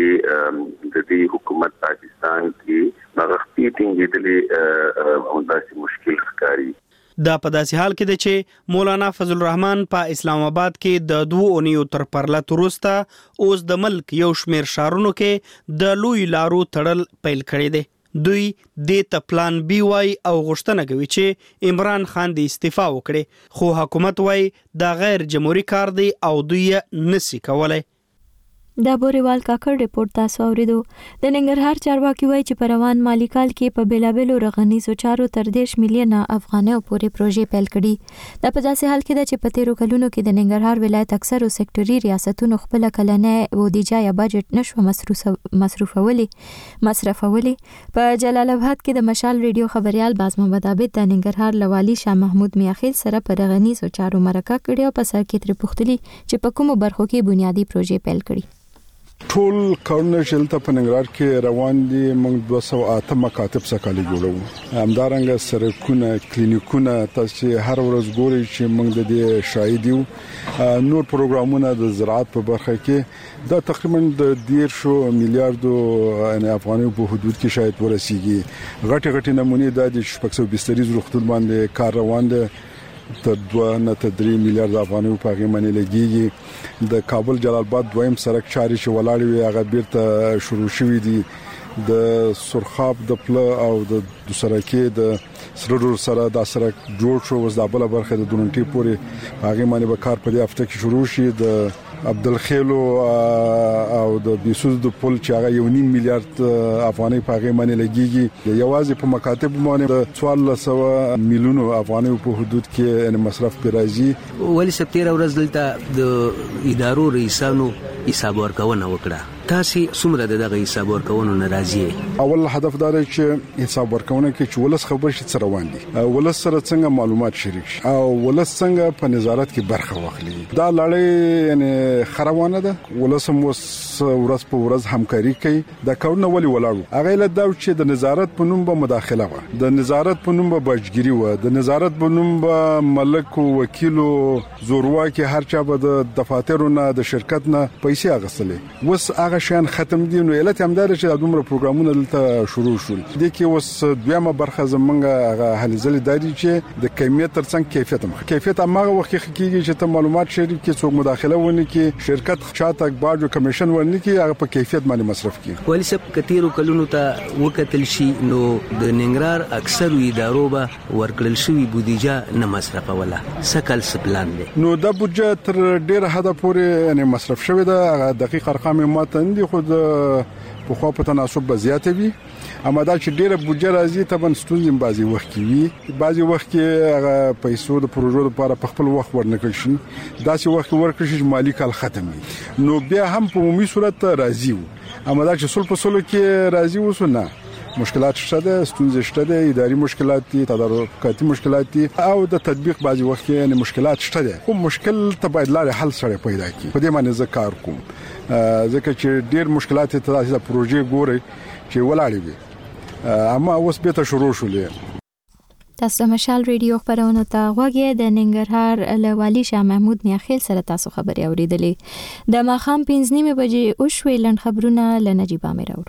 Speaker 20: چې د دې حکومت پاکستان کې مغختی ټینګېدلې او داسې مشکل ښکاري.
Speaker 11: دا په داسې حال کې دی چې مولانا فضل الرحمن په اسلام آباد کې د 2 اونیو تر پرلط وروسته اوس د ملک یو شمیر شهرونو کې د لوی لارو تړل پیل کړی دی. دوی د ته پلان بي وای او غوښتنه کوي چې عمران خان د استعفا وکړي، خو حکومت وای دا غیر جمهوریت کار دی او دوی نسی کولای.
Speaker 1: دا بوريوال کاکړ ریپورت تاسو اوریدو. د ننګرهار چارواکي وایي چې په روان مالی کال کې په بیلابلو رغنیزو چارو تر 10 میلیونه افغانۍ پورې پروژې پیل کړي. دا په داسې حال کې ده چې په تیرو کلونو کې د ننګرهار ولایت اکثرو سېکټري ریاستونو خپل کلنۍ بودیجه یا بجټ نشو مصرفولي. په جلال آباد کې د مشال ریډیو خبريال باز محمد عابد د ننګرهار لوالي شاه محمود میاخیل سره په رغنیزو چارو مرکه کړې او په سر کې تر پوښتلي چې په کومو برخو کې بنیادی پروژې پیل کړي.
Speaker 21: ټول کارونه چې په ننګرهار کې روان دي، موږ 208 مکاتب سکالي جوړو، همدارنګه سرکونه، کلینیکونه، تاسو هر ورځ ګورئ چې موږ د دې شاهد یو. نور پروګرامونه د زراعت په برخه کې دا تقریبا د 1.5 میلیارډ افغانۍ په حدود کې شاید ورسیږي. غټي نمونه د 620 روغتون باندې کار روان دي، تر 2.3 میلیارډ افغانۍ په هغه باندې لګيږي. د کابل جلال آباد دویم سړک چاري چې ولاړ وي هغه بیرته شروع شوې دي. د سرخاب د پل او د سرکې د سرور سره د سرک جوړ شو، وز د بل برخه د دونټي پورې هغه باندې به کار په دې هفته کې شروع شي. د عبدالخیلو او د بیسوز د پل چې هغه 1.5 میلیارډ افغانۍ په هغه باندې لګيږي. یوازې په مکاتب باندې د 1400 میلیونو افغانۍ په حدود کې مصرف پر راځي.
Speaker 22: ولی سپتیر ورځ دلته د ادارو رئیسانو حساب ورکونه وکړه، تاسو څومره دغه حساب ورکونه ناراضي؟
Speaker 21: اول هدف دا دی چې حساب ورکونه کې چې ولس خبر شي سره روان دي، ولس سره څنګه معلومات شریک شي او ولس څنګه په نظارت کې برخه واخلي. دا لړۍ یعنی خروانه ده، ولس هم ورځ په ورځ همکاري کوي. دا کارونه ولي ولاړو هغه له دا چې د نظارت په نوم به مداخله و، د نظارت په نوم به بچګيري و، د نظارت په نوم به ملک او وکیل او زورواکي هر چا به د دفاترونو د شرکت نه پیسې اغستلې. وس هغه شان ختم دي. نو علت هم دا چې دومره پروګرامونه دلته شروع شول. د کې وس دویمه برخه زمونږه هغه هلزل دادي چې د کمیت ترڅنګ کیفیت هغه وخت کېږي چې ته معلومات شریک کې څوک مداخله ونه کې، شرکت چاته باج او کمیشن ورنه کې، هغه په کیفیت باندې مصرف کوي.
Speaker 22: ولی سب کتیرو کلونو ته وکتل شي نو د ننګرهار اکثر ادارو به ورکړل شوی بودیجه نه مصرفوله. سکل سپلان دی.
Speaker 21: نو د بودیجه تر ډیره حد پورې یعنی مصرف شوی دا دقیق ارقام ماته نه خود په خو په تناسب به زیات وي. اما دا چې ډیره بودیجه راځي طبعا ستونزې بعضي وخت کې وي، بعضي وخت کې هغه پیسو د پروژو لپاره په خپل وخت ورنکړل شي، داسې وخت ورکړل شي چې مالی کال ختم وي. نو بیا هم په عمومي صورت راځي، اما دا چې سل په سلو کې راځي وسونه مشکلات شته، ستونزې شته، اداري مشکلات دي، تدارکاتي مشکلات دي او د تطبیق بعضي وخت کې مشکلات شته. خو مشکل ته باید لارې حل سره پیدا کړي. په دې باندې زه کار کوم ځکه چې ډېر مشکلات ته د پروژې ګوري چې ولاړې وي اما اوس به ته شروع شولې.
Speaker 1: تاسو مشال ریډیو خبرونه ته غوږی د ننګرهار له والي شاه محمود میاخیل سره تاسو خبري اوریدلې. د ماخام 5:30 بجې او شوي لن خبرونه له نجيب امیر اورو.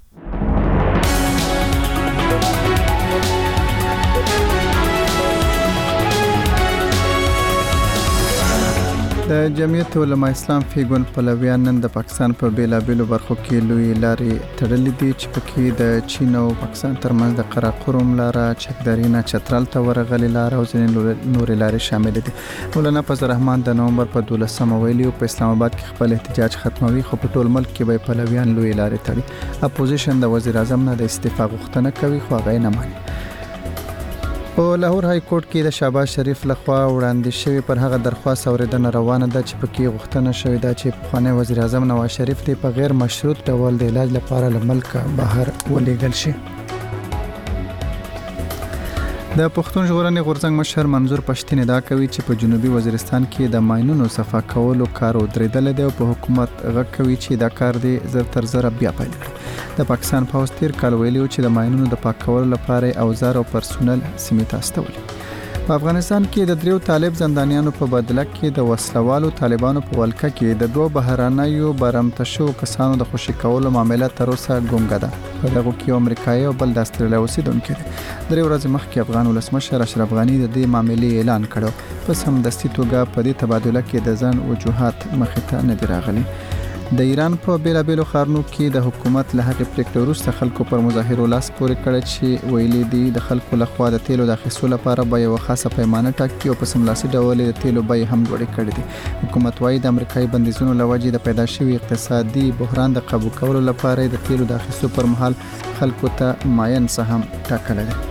Speaker 2: د جمعیت علماء اسلام فیګون پلویان نن د پاکستان په بیلابېلو برخو کې لوی لارې تړلې دي چې پکې د چین او پاکستان ترمنځ د قراقرم لاره، چکدرینا چترال ته ورغلې لاره او ځینې نورې لارې شامل دي. مولانا فضل الرحمن د نومبر په 12 ویلي په اسلام آباد کې خپل احتجاج ختموي، خو په ټول ملک کې به پلویان لوی لارې تړي. اپوزیشن د وزیر اعظم نه د استعفا غوښتنه کوي خو هغه نه ماني. په لاهور های کورټ کې د شهباز شریف لخوا وړاندې شوی پر هغه درخواست اوریدنه روانه ده چې پکې غوښتنه شوې ده چې پخوانی وزیر اعظم نواز شریف ته په غیر مشروط ډول د علاج لپاره له ملک بهر ولېږل شي. د پښتون ژغورنې غورځنګ مشر منظور پښتين دا کوي چې په جنوبي وزیرستان کې د ماینونو صفا کولو کار ودرېدل دی او په حکومت غږ کوي چې دا کار دی زر تر زر بیا پیل کړي. د پاکستان پوځ تیر کال ویلي چې د ماینونو د پاک کولو لپاره اوزار او پرسونل سیمې ته استولي. په افغانستان کې د دریو طالب زندانیانو په بدله کې د وسلوالو طالبانو په ولکه کې د دوه بهرانيو برمتشو کسانو د خوشي کولو معاملې تر اوسه ګونګه ده. په دغه کې امریکایي او بل د استرالیا اوسیدونکو دي. درې ورځې مخکې افغان ولسمشر اشرف غنی د دې معاملې اعلان کړو. په سمدستي توګه په دې تبادله کې د ځان وجوهات مخې ته نه دي راغلي. د ایران په بیلابېلو ښارونو کې د حکومت له هغې پریکړې وروسته خلکو پر مظاهرو لاس پورې کړی چې ویلي دي د خلکو لخوا د تیلو د اخیستو لپاره به یوه خاصه پیمانه ټاکي او په سملاسي ډول د تیلو بیې هم لوړې کړې دي. حکومت وایي د امریکایي بندیزونو له وجې د پیدا شوي اقتصادي بحران د قابو کولو لپاره د تیلو د اخیستو پر مهال خلکو ته معین سهم ټاکلی دی.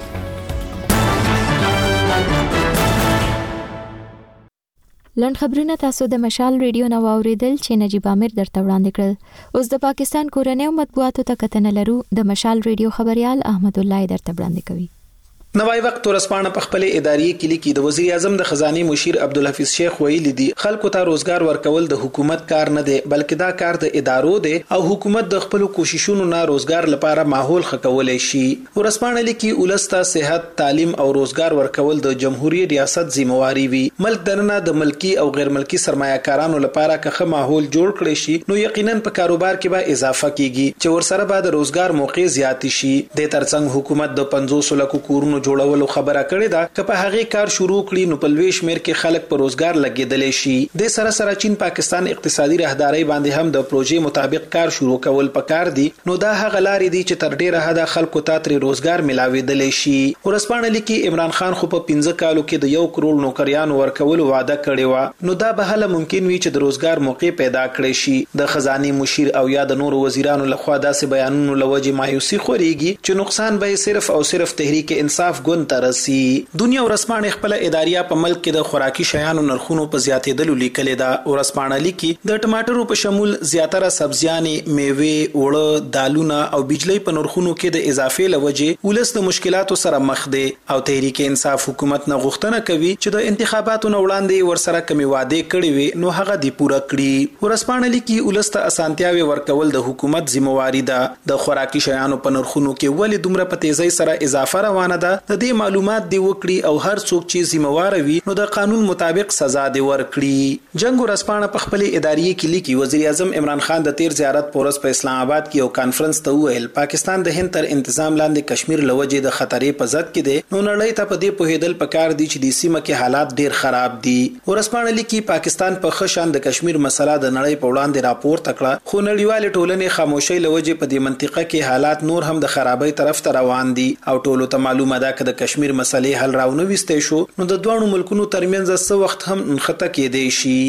Speaker 1: لنډ خبرونه تاسو د مشال ریډیو نو اوریدل چې نجيب امیر درته وړاندې کړل. اوس د پاکستان کورنۍ مطبوعاتو ته کتنه لرو. د مشال ریډیو خبريال احمد الله درته وړاندې کوي.
Speaker 5: نوای وخت ورسپانه په خپل اداري کلی کې د وزیر اعظم د خزانه مشیر عبدالحفیظ شیخ ویلي دي خلکو ته روزګار ورکول د حکومت کار نه دی بلکې دا کار د ادارو دی او حکومت د خپل کوششونو نه روزګار لپاره ماحول خکولای شي. ورسپانه لیکي ولسته صحت، تعلیم او روزګار ورکول د جمهوریت ریاست ذمہواری وي. ملک دننه د ملکی او غیر ملکی سرمایه‌کارانو لپاره که ماحول جوړ کړي شي نو یقینا په کاروبار کې به اضافه کیږي چې ورسره به د روزګار موقع زیات شي. د ترڅنګ حکومت د 500 لکو کورونو جوړولو خبره کړې ده چې په هغه کار شروع کړي نو په لوی شمیر کې خلک په روزګار لګیدل شي. د سره چین پاکستان اقتصادي راهداري باندې هم د پروژې مطابق کار شروع کول پکار دي نو دا هغه لارې دي چې تر ډیره حد خلکو ته تر روزګار ملاويدل شي. ورسپانه لیکي عمران خان خو په 15 کالو کې د 1 کروڑ نوکریانو ورکول وعده کړی و نو دا به هله ممکن وي چې د روزګار موقع پیدا کړي شي. د خزانه مشیر او یا د نور وزیرانو لخوا داسې بیانونو لوجه مایوسی خوريږي چې نقصان به صرف او صرف تحریک انصاف ګوند ترسي. دنیا ورسپانه خپل اداریه په ملک کې د خوراکي شیانو نرخونو په زیاتېدلو لیکل ده. ورسپانه لیکي د ټماټرو په شمول زیاتره سبزیانې، میوه، وړه، دالونه او بجلی په نرخونو کې د اضافې لوجه ولس د مشکلاتو سره مخ دي او تحریک انصاف حکومت نه غوښتنه کوي چې د انتخاباتو نه وړاندې ورسره کمی وعده کړي وي نو هغه دی پوره کړي. ورسپانه لیکي ولس ته اسانتیاوي ورکول د حکومت ذمہواری ده. د خوراکي شیانو په نرخونو کې ولې دومره په تیزی سره اضافه روانه ده د دې معلومات دی وکړي او هر څوک چې ذمہوار وي نو د قانون مطابق سزا دی ورکړي. جنگ ورسپانه په خپل اداري کې لیکي وزیر اعظم عمران خان د تیر زیارت پورس په اسلام آباد کې یو کانفرنس ته ویل پاکستان د هند تر انتظام لاندې کشمیر لوجه د خطرې په ضد کې دی نو نړۍ ته په دې پوهیدل پکار دي چې د سیمه کې حالات ډیر خراب دي. ورسپانه لیکي پاکستان په خشان د کشمیر مسله د نړۍ په وړاندې راپور تکړه خو نړیوال ټولنې خاموشي لوجه په دې منطقه کې حالات نور هم د خرابۍ طرف ته روان دي او ټولو ته معلومه ده چې د کشمیر مسلې حل راو نو وسته شو نو د دوه ملکونو ترمنځ څه وخت هم انخته کېدی شي.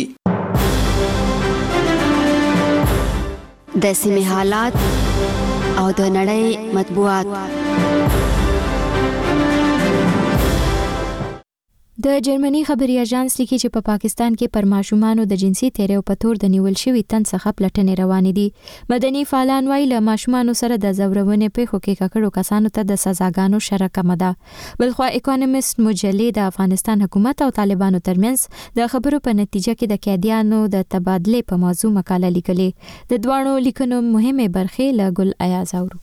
Speaker 6: د سیمې حالات او د نړۍ مطبوعات.
Speaker 1: د جرمني خبري اژانس لیکي چې په پاکستان کې پر ماشومانو د جنسي تیریو په تور د نیول شوی تن څخه پلټنې روانې دي. مدني فعالان وایي له ماشومانو سره د زورونې پیښو کې ککړو کسانو ته د سزاګانو شرک کمه ده. بلخوا اکونومیست مجلې د افغانستان حکومت او طالبانو ترمنځ د خبرو په نتیجه کې د قیدیانو د تبادلې په موضوع مقاله لیکلې. د دوانو لیکنو مهمه برخې له ګل ایاز اورو.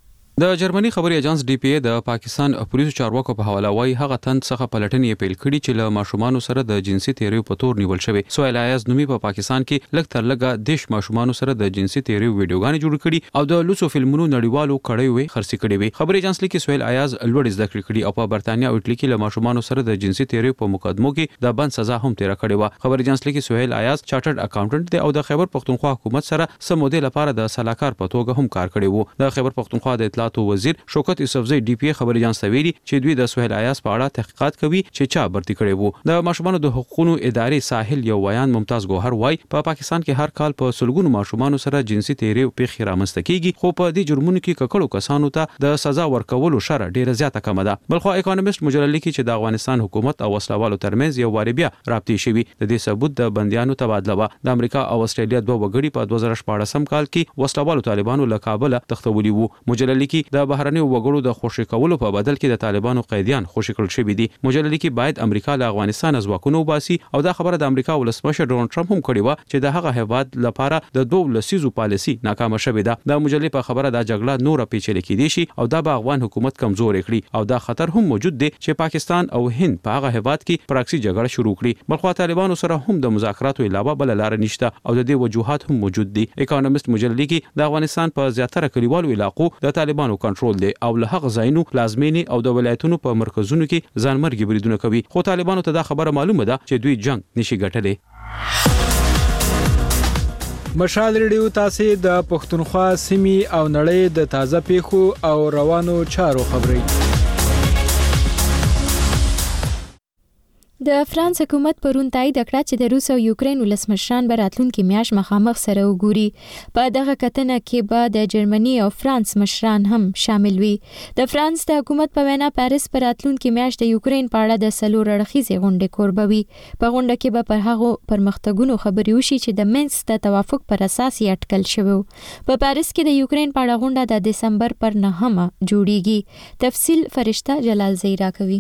Speaker 9: د جرمني خبري اژانس ډي پی ای د پاکستان پولیسو چارواکو په حواله وايي هغه تن څخه پلټنې پیل کړي چې له ماشومانو سره د جنسي تیریو په تور نیول شوی. سهیل ایاز نومي په پاکستان کې لږ تر لږه دیش ماشومانو سره د جنسي تیریو ویډیوګانې جوړ کړي او د لوسو فلمونو نړیوالو کړي وي خرڅ کړي وي. خبري اژانس لیکي سهیل ایاز لوړ زده کړې او په برتانیا او ایټلی کې له ماشومانو سره د جنسي تیریو په مقدمو کې د بند سزا هم تیر کړې و. خبري اژانس لیکي سهیل ایاز چارټرډ اکاونټنټ دی او د خیبر پختونخوا حکومت سره سمودې لپاره د سلاکار په توګه هم کار کړی وو. د خیبر پختونخوا د اطلاعاتو وزیر شوکت یوسفزئی ډي پی ای خبري اژانس ته ویلي چې دوی د سهیل ایاز په اړه تحقیقات کوي چې چا برتي کړي وو. د ماشومانو د حقوقو ادارې ساحل یو ویان ممتاز ګوهر وای په پاکستان کې هر کال په سلګونو ماشومانو سره جنسي تیریو پیښې رامنځته کیږي خو په دې جرمونو کې ککړو کسانو ته د سزا ورکولو شرط ډیره زیاته کم ده. بلخو اکونومیست مجله لیکي چې د افغانستان حکومت او وسلوالو ترمنځ یو واری بیا رابطې شوي. د دې ثبوت د بنديانو تبادله و. د امریکا او استرالیا دوه وګړي په 2014 کال کې وسلوالو طالبانو له کابل تختولي وو. مجله لیکي د بهرنیو وګړو د خوشی کولو په بدل کې د طالبانو قیدیان خوشی کړل شوی دي. مجله لیکي باید امریکا له افغانستان ځواکونو وباسي او دا خبره د امریکا ولسمشر ډونالد ټرمپ هم کړې و چې د هغه هیواد لپاره د دوه لسیزو پالیسي ناکامه شوې ده. د مجلې په خبره دا جګړه نور پیچلې کېدې شي او دا به افغان حکومت کمزور کړي او دا خطر هم موجود دی چې پاکستان او هند په هغه هیواد کې پراکسي جګړه شروع کړي. بلخو طالبانو سره هم د مذاکراتو علاوه بل لار نشته او د دې وجوهات هم موجود دي. اکونومیست مجله لیکي د افغانستان په زیاتره کلیوالو علاقو د طالبانو کنټرول دی او له هغه ځایونو لازمینی او د ولایتونو په مرکزونو کې ځانمرګي بریدونه کوي خو طالبانو ته دا خبره معلومه ده چې دوی جنگ نشي ګټلی.
Speaker 10: مشال ریډیو تاسو د پښتونخوا سیمې او نړۍ د تازه پیښو او روانو چارو خبري.
Speaker 1: د فرانس حکومت پرون تایید کړ چې د روس او یوکرين ولسمشران به راتلونکي میاشت مخامخ سره وګوري. په دغه کتنه کې به د جرمني او فرانس مشران هم شامل وي. د فرانس د حکومت په وینا پاریس پر راتلونکي میاشت د یوکرين په اړه د سلور اړخیزې غونډې کوربوي. په غونډه کې به پر هغو پرمختګونو خبرې وشي چې د مینسک د توافق پر اساس یې اټکل شوی. په پاریس کې د یوکرين په اړه غونډه د دسمبر پر 9 جوړیږي. تفصیل فرشته جلال زیرا کوي.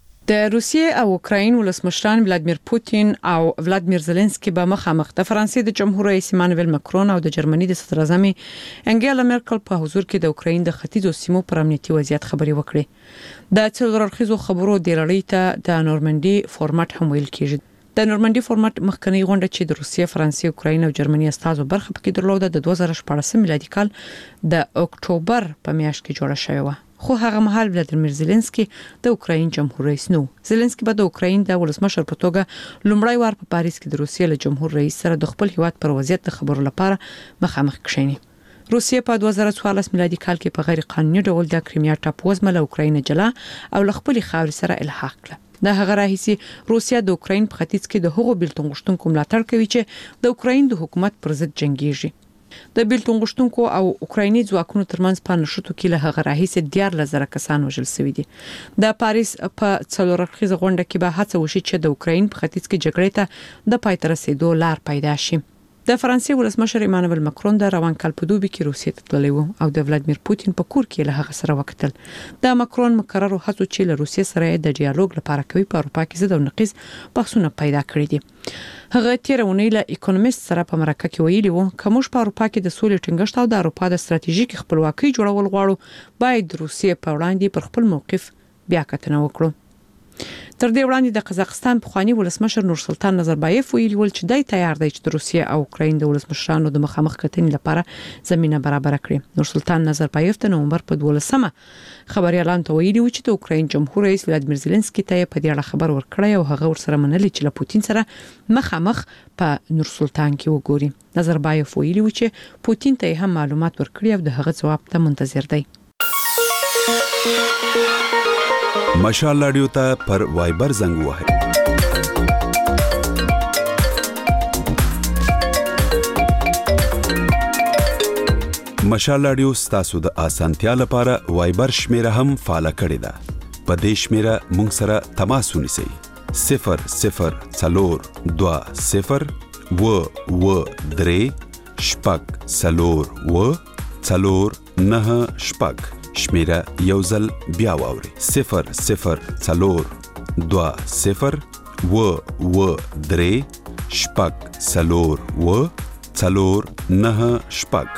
Speaker 23: د روسیې او اوکراین ولسمشران ولادیمیر پوتین او ولادیمیر زيلنسکي به مخامخ د فرانسې د جمهور رئیس ایمانوئل ماکرون او د جرمني د صدر اعظم انګیلا مرکل په حضور کې د اوکراین د ختیځو سیمو پر امنیتي وضعیت خبري وکړي. د څلوررخیزو خبرو د لړۍ ته د نورماندي فورمات هم ویل کیږي. د نورماندي فورمات مخکنی غونډه چې د روسیې، فرانسې، اوکراین او جرمني استازو برخه پکې درلوده د 2014 میلادي کال د اکتوبر په میاشت کې جوړه شوې و. خو هغه مهال ولادیمیر زيلنسکي د اوکراین جمهور رئیس نو. زيلنسکي به د اوکراین د ولسمشر په توګه لومړی وار په پاریس کې د روسیې له جمهور رئیس سره د خپل هیواد پر وضعیت د خبرو لپاره مخامخ کښینی. روسیې په 2014 میلادي کال کې په غیر قانوني ډول د کریمیا ټاپوزمه له اوکراین جلا او له خپل خاورې سره الحاق کړه. د هغه راهیسي روسیا د اوکراین په ختیځ کې د هغو بیلتون غشتونکو ملاتړ کوي چې د اوکراین د حکومت پر ضد جنگیږي. د بیلتون غشتونکو او اوکرایني ځواکونو ترمنځ په نشټو کې له هغه راهیسي 14,000 کسان وژل شوي دي. د پاریس په څلوررخیزه غونډه کې به هڅه وشي چې د اوکراین په ختیځ کې جګړې ته د پای ته رسیدو لار پیدا شي. د فرانسې ولسمشر ایمانوئل ماکرون د روان کال په دوبي کې روسیې ته تللی و او د ولادیمیر پوتین په کور کې له هغه سره وکتل. د ماکرون مقررو هڅو چې له روسیې سره د ډیالوګ لپاره کوي په اروپا کې زده او نقیض بحثونه پیدا کړي دي. هغه تیرونی له اکونومیست سره په مرکه کې ویلي وو کومش په اروپا کې د سولې ټینګښت او د اروپا د ستراتیژیک خپلواکۍ جوړول غواړو باید روسیې په وړاندې پر خپل موقف بیا کتنه وکړو. تر دې وړاندې د قزاقستان پخوانی ولسمشر نورسلطان نظربایف ویلي ول چې دای تیار دی چې د روسیې او اوکراین د ولسمشرانو د مخامخ کتنې لپاره زمينه برابر کړي. نورسلطان نظربایف د نومبر په 12مه خبري اعلان ته ویلي و چې د اوکراین جمهور رئیس ولادیمیر زيلنسکي ته په دې اړه خبر ورکړی او هغه ورسره منلي چې له پوتین سره مخامخ په نورسلطان کې وګوري. نظربایف ویلي و چې پوتین ته هم معلومات ورکړي او د هغه ځواب ته منتظر دی.
Speaker 24: مشال رادیو ته پر وایبر زنګ وهئ. مشال رادیو ستاسو د اسانتیا لپاره وایبر شمیره هم فعال کړی ده. په دې شمیره مونږ سره تماس ونیسئ شمیره یو ځل بیا واورئ 00204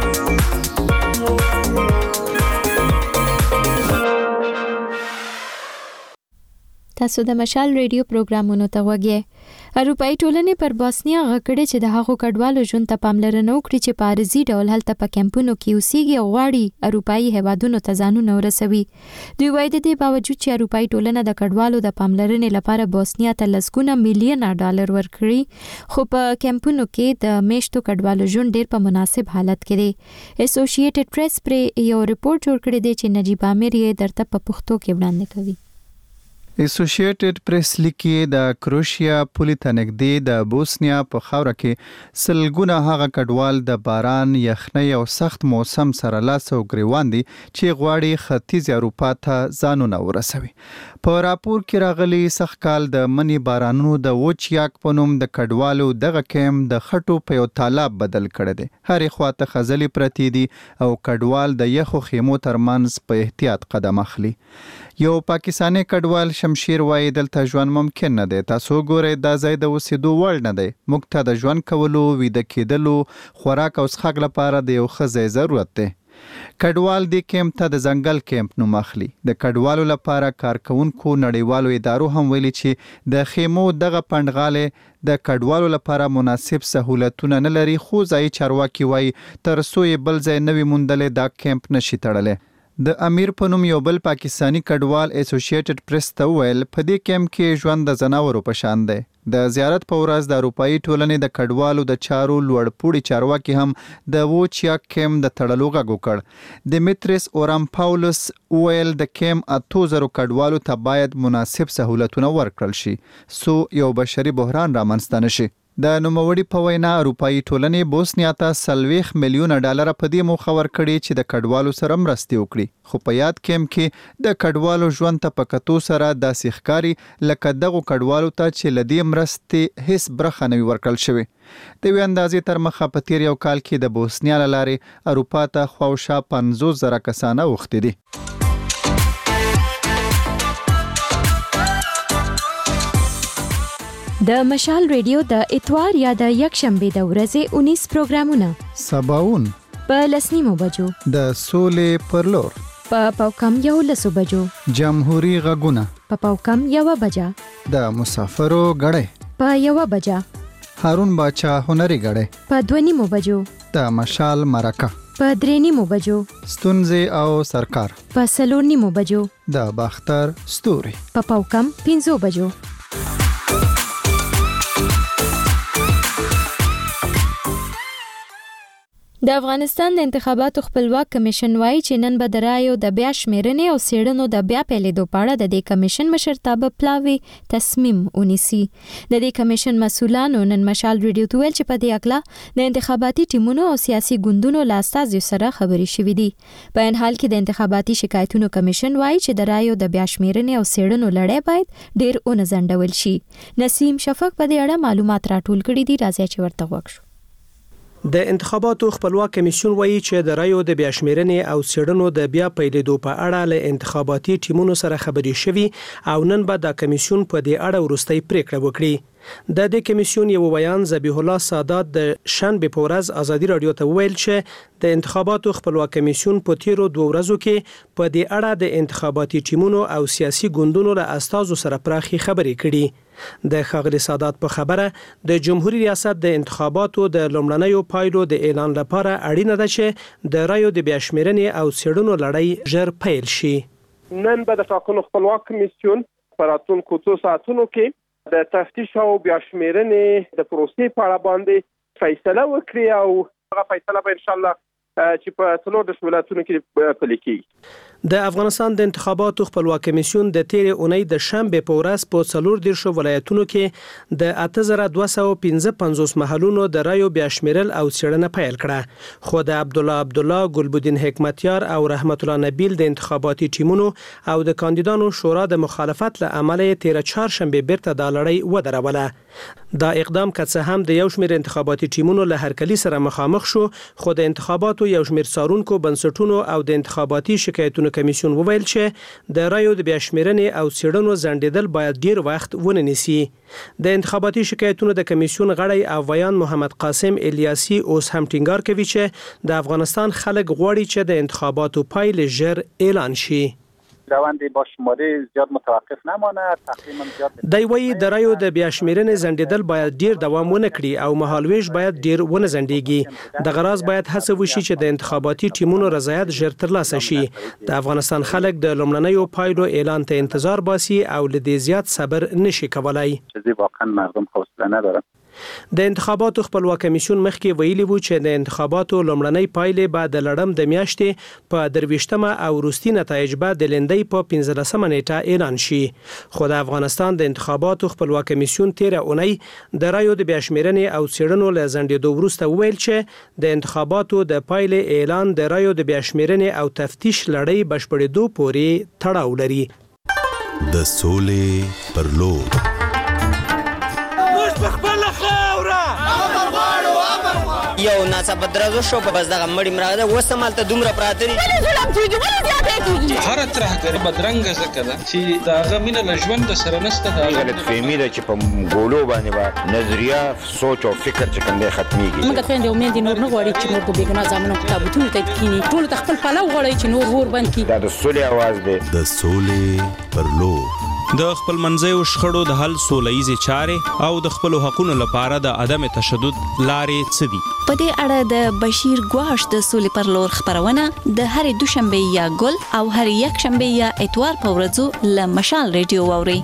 Speaker 1: تاسو د مشال ریډیو پروګرامونو ته وګورئ. اروپאי ټولنې پر بوسنیا غکړې چې د هغو کډوالو ژوند ته پاملرنه وکړي چې په عارضي ډول هلته په کیمپونو کې اوسېږي او غواړي اروپאי هیوادونو ته ځانونه ورسوي. دوی وایي د دې باوجود چې اروپאי ټولنه د کډوالو د پاملرنې لپاره بوسنیا ته لسګونه میلیونه ډالر ورکړي، خو په کیمپونو کې د میشتو کډوالو ژوند ډېر په مناسب حالت کې دی. اسوسییټډ پریس پر یو ریپورت جوړ کړی دی چې نجیب عامر یې درته په پښتو کې وړاندې کوي.
Speaker 2: اسوسییټډ پریس لیکي د کروشیا پولې ته نږدې د بوسنیا په خاوره کې سلګونه هغه کډوال د باران، یخنۍ او سخت موسم سره لاس او ګریوان دي چې غواړي ختیځ اروپا ته ځانونه ورسوي. په راپور کې راغلي سخت کال د منی بارانونو د وچ یاک په نوم د کډوالو دغه کیمپ د خټو په یو تالاب بدل کړی دی. هرې خواته خزلې پرتې دي او کډوال د یخو خیمو ترمنځ په احتیاط قدم اخلي. یو پاکستانی کډوال شمشیر وایي دلته ژوند ممکن نه دی. تاسو ګورئ دا ځای د اوسېدو وړ نه دی. موږ ته د ژوند کولو، ویده کېدلو، خوراک او څښاک لپاره د یو ښه ځای ضرورت دی. کډوال دې کیمپ ته د ځنګل کیمپ نوم اخلي. د کډوالو لپاره کارکونکو نړیوالو ادارو هم ویلي چې د خیمو دغه پنډغالې د کډوالو لپاره مناسب سہولتونه نه لري، خو ځایي چارواکي وایي تر څو یې بل ځای نوي موندلې دا کیمپ نشي تړلی. د امیر په نوم یو بل پاکستانی کډوال اسوسییټډ پریس ته وویل په دې کیمپ کې ژوند د ځناورو په شان دی. د زیارت په ورځ د اروپאי ټولنې د کډوالو د چارو لوړپوړي چارواکي هم د ووچیا کیمپ د تړلو غږ وکړ. دیمیتریس اورامپاولوس وویل د کیمپ 8000 کډوالو ته باید مناسب سہولتونه ورکړل شي سو یو بشري بحران رامنځته نشي. د نوموړي په وینا اروپאי ټولنې بوسنیا ته 40 میلیونه ډالر په دې موخه ورکړي چې د کډوالو سره مرسته وکړي، خو په یاد کیمپ کې د کډوالو ژوند ته په کتو سره داسې ښکاري لکه دغه کډوالو ته چې لدې مرستې هیڅ برخه نه ورکړل شوی. د وی اندازې تر مخه په تیر یو کال کې د بوسنیا لارې اروپا ته خواوشا 50,000 کسان اوښتي دي.
Speaker 1: د مشال ریډیو د اتوار یا د یکشنبه د ورځې 19 پروګرامونه
Speaker 2: سباون
Speaker 1: په لسنیمو بجو،
Speaker 2: د سولې پر لور
Speaker 1: په پاوکم 11 بجو،
Speaker 2: جمهوریت غږونه
Speaker 1: په پاوکم 1 بجا،
Speaker 2: د مسافرو غړې
Speaker 1: په 1 بجا،
Speaker 2: هارون باچا هنري غړې
Speaker 1: په 2 بجو،
Speaker 2: د مشال مرکه
Speaker 1: په 3 بجو،
Speaker 2: ستونزې او سرکار
Speaker 1: په 4 بجو،
Speaker 2: د باختر ستوري
Speaker 1: په پاوکم 5 بجو. د افغانستان د انتخاباتو خپلواک کمیشن وایي چې نن به د رایو د بیا شمیرنې او څېړنو د بیا پیلېدو په اړه د دې کمیشن مشرتابه پلاوي تصمیم ونیسي. د دې کمیشن مسؤلانو نن مشال ریډیو ته ویل چې په دې اړه د انتخاباتي ټیمونو او سیاسي ګوندونو له استازو سره خبرې شوې دي. په ان حال کې د انتخاباتي شکایتونو کمیشن وایي چې د رایو د بیا شمیرنې او څېړنو لړۍ باید ډېر ونځنډول شي. نسیم شفق په دې اړه معلومات راټول کړي دي، راځي چې ورته وګورو.
Speaker 4: د انتخاباتو خپلواک کمیسیون وایي چې د رایو د بیا شمیرنې او څېړنو د بیا پیلېدو په اړه له انتخاباتي ټیمونو سره خبرې شوي او نن به د کمیسیون په دې اړه وروستۍ پریکړه وکړي. د دې کمیسیون یو ویان ذبیح الله سادات د شنبه په ورځ ازادي رادیو ته ویل چې د انتخاباتو خپلواک کمیسیون په تیرو 2 ورځو کې په دې اړه د انتخاباتي ټیمونو او سیاسي ګوندونو له استازو سره پراخي خبرې کړي. د ښاغلي سادات په خبره د جمهوریت ریاست د انتخاباتو د لومړنیو پایلو د اعلان لپاره اړینه ده چې د رایو د بیا شمیرنې او څېړنو لړۍ ژر پیل شي.
Speaker 7: نن به د ټاکنو خپلواک کمیسیون په راتلونکو 2 ساعتونو کې د تفتیش او بیا شمیرنې د پروسې په اړه باندې فیصله وکړي او هغه فیصله به ان شاء الله چې په 14 ولایتونو کې پلي کیږي.
Speaker 4: د افغانستان د انتخاباتو خپلواک کمیسیون د تیرې اونۍ د شنبه په ورځ په 14 ولایتونو کې د 8255 محلونو د رایو بیا شمیرل او څېړنه پیل کړه، خو د عبدالله ګلبدین حکمتیار او رحمت الله نبیل د انتخاباتي ټیمونو او د کاندیدانو شورا د مخالفت له امله 13 چهارشنبه بیرته د لړۍ ودروله. دا اقدام که څه هم د یو شمېر انتخاباتي ټیمونو له هرکلي سره مخامخ شو، خو د انتخاباتو یو شمېر څارونکو بنسټونو او د انتخاباتي شکایتونو کمیسیون وویل چې د رایو د بیا شمیرنې او څېړنو ځنډېدل باید ډیر وخت ونه نیسي. د انتخاباتي شکایتونو د کمیسیون غړی او ویان محمد قاسم الیاسی اوس هم ټینګار کوي چې د افغانستان خلک غواړي چې د انتخاباتو پایل ژر اعلان شي.
Speaker 3: روند با شماره زیاد متوقف نمانه، تقریبا زیاد
Speaker 4: دی وایي د رایو د بیا شمیرنې ځنډېدل باید ډیر دوام ونه کړي او مهالویش باید ډیر ونه ځنډېږي. د غراض باید هڅه وشي چې د انتخاباتي ټیمونو رضایت ژر ترلاسه شي. د افغانستان خلک د لومړنیو پایلو اعلان ته انتظار باسي او له دې زیات صبر نشي کولای.
Speaker 3: چې واقعا مردم حوصله ندارن.
Speaker 4: د انتخاباتو خپلواک کمیسیون مخکې ویلي وو چې د انتخاباتو لومړنۍ پایلې به د لړم د میاشتې په 23مه او وروستي نتایج به د لندۍ په 15مه نیټه اعلان شي. خو د افغانستان د انتخاباتو خپلواک کمیسیون تیره اونۍ د رایو د بیا شمیرنې او څېړنو له ځنډېدو وروسته وویل چې د انتخاباتو د پایلې اعلان د رایو د بیا شمیرنې او تفتیش لړۍ بشپړېدو پورې تړاو لري.
Speaker 24: د سولې پر لور
Speaker 12: یو ناڅاپه درزو شو په بس دغه مړی مراغه وسمال ته دومره پراته دي
Speaker 13: هر ترهګر بدرنګ زکه ده چې داغه مینه لژوند سره نسته دا
Speaker 15: غلط فهمي ده چې په ګولو باندې با نظریه سوچ او فکر چې کوم دی ختميږي.
Speaker 25: موږ خويندې امید نور نه غواړي چې نور د بیګنا ځامنو کتابونه ته کینی ټول تخپل پلو غواړي چې نور ور باندې کی
Speaker 15: دا د سولې आवाज دی.
Speaker 24: د سولې پر لور
Speaker 11: د خپل منځیو شخړو د حل سولهییزې چارې او د خپل حقوقو لپاره د عدم تشدد لارې څه دي؟
Speaker 26: په دې اړه د بشیر ګواش د سولې پر لور خبرونه د هرې دوشنبه یا ګل او هرې یکشنبه یا اتوار په ورځو له مشال ریډیو واورئ.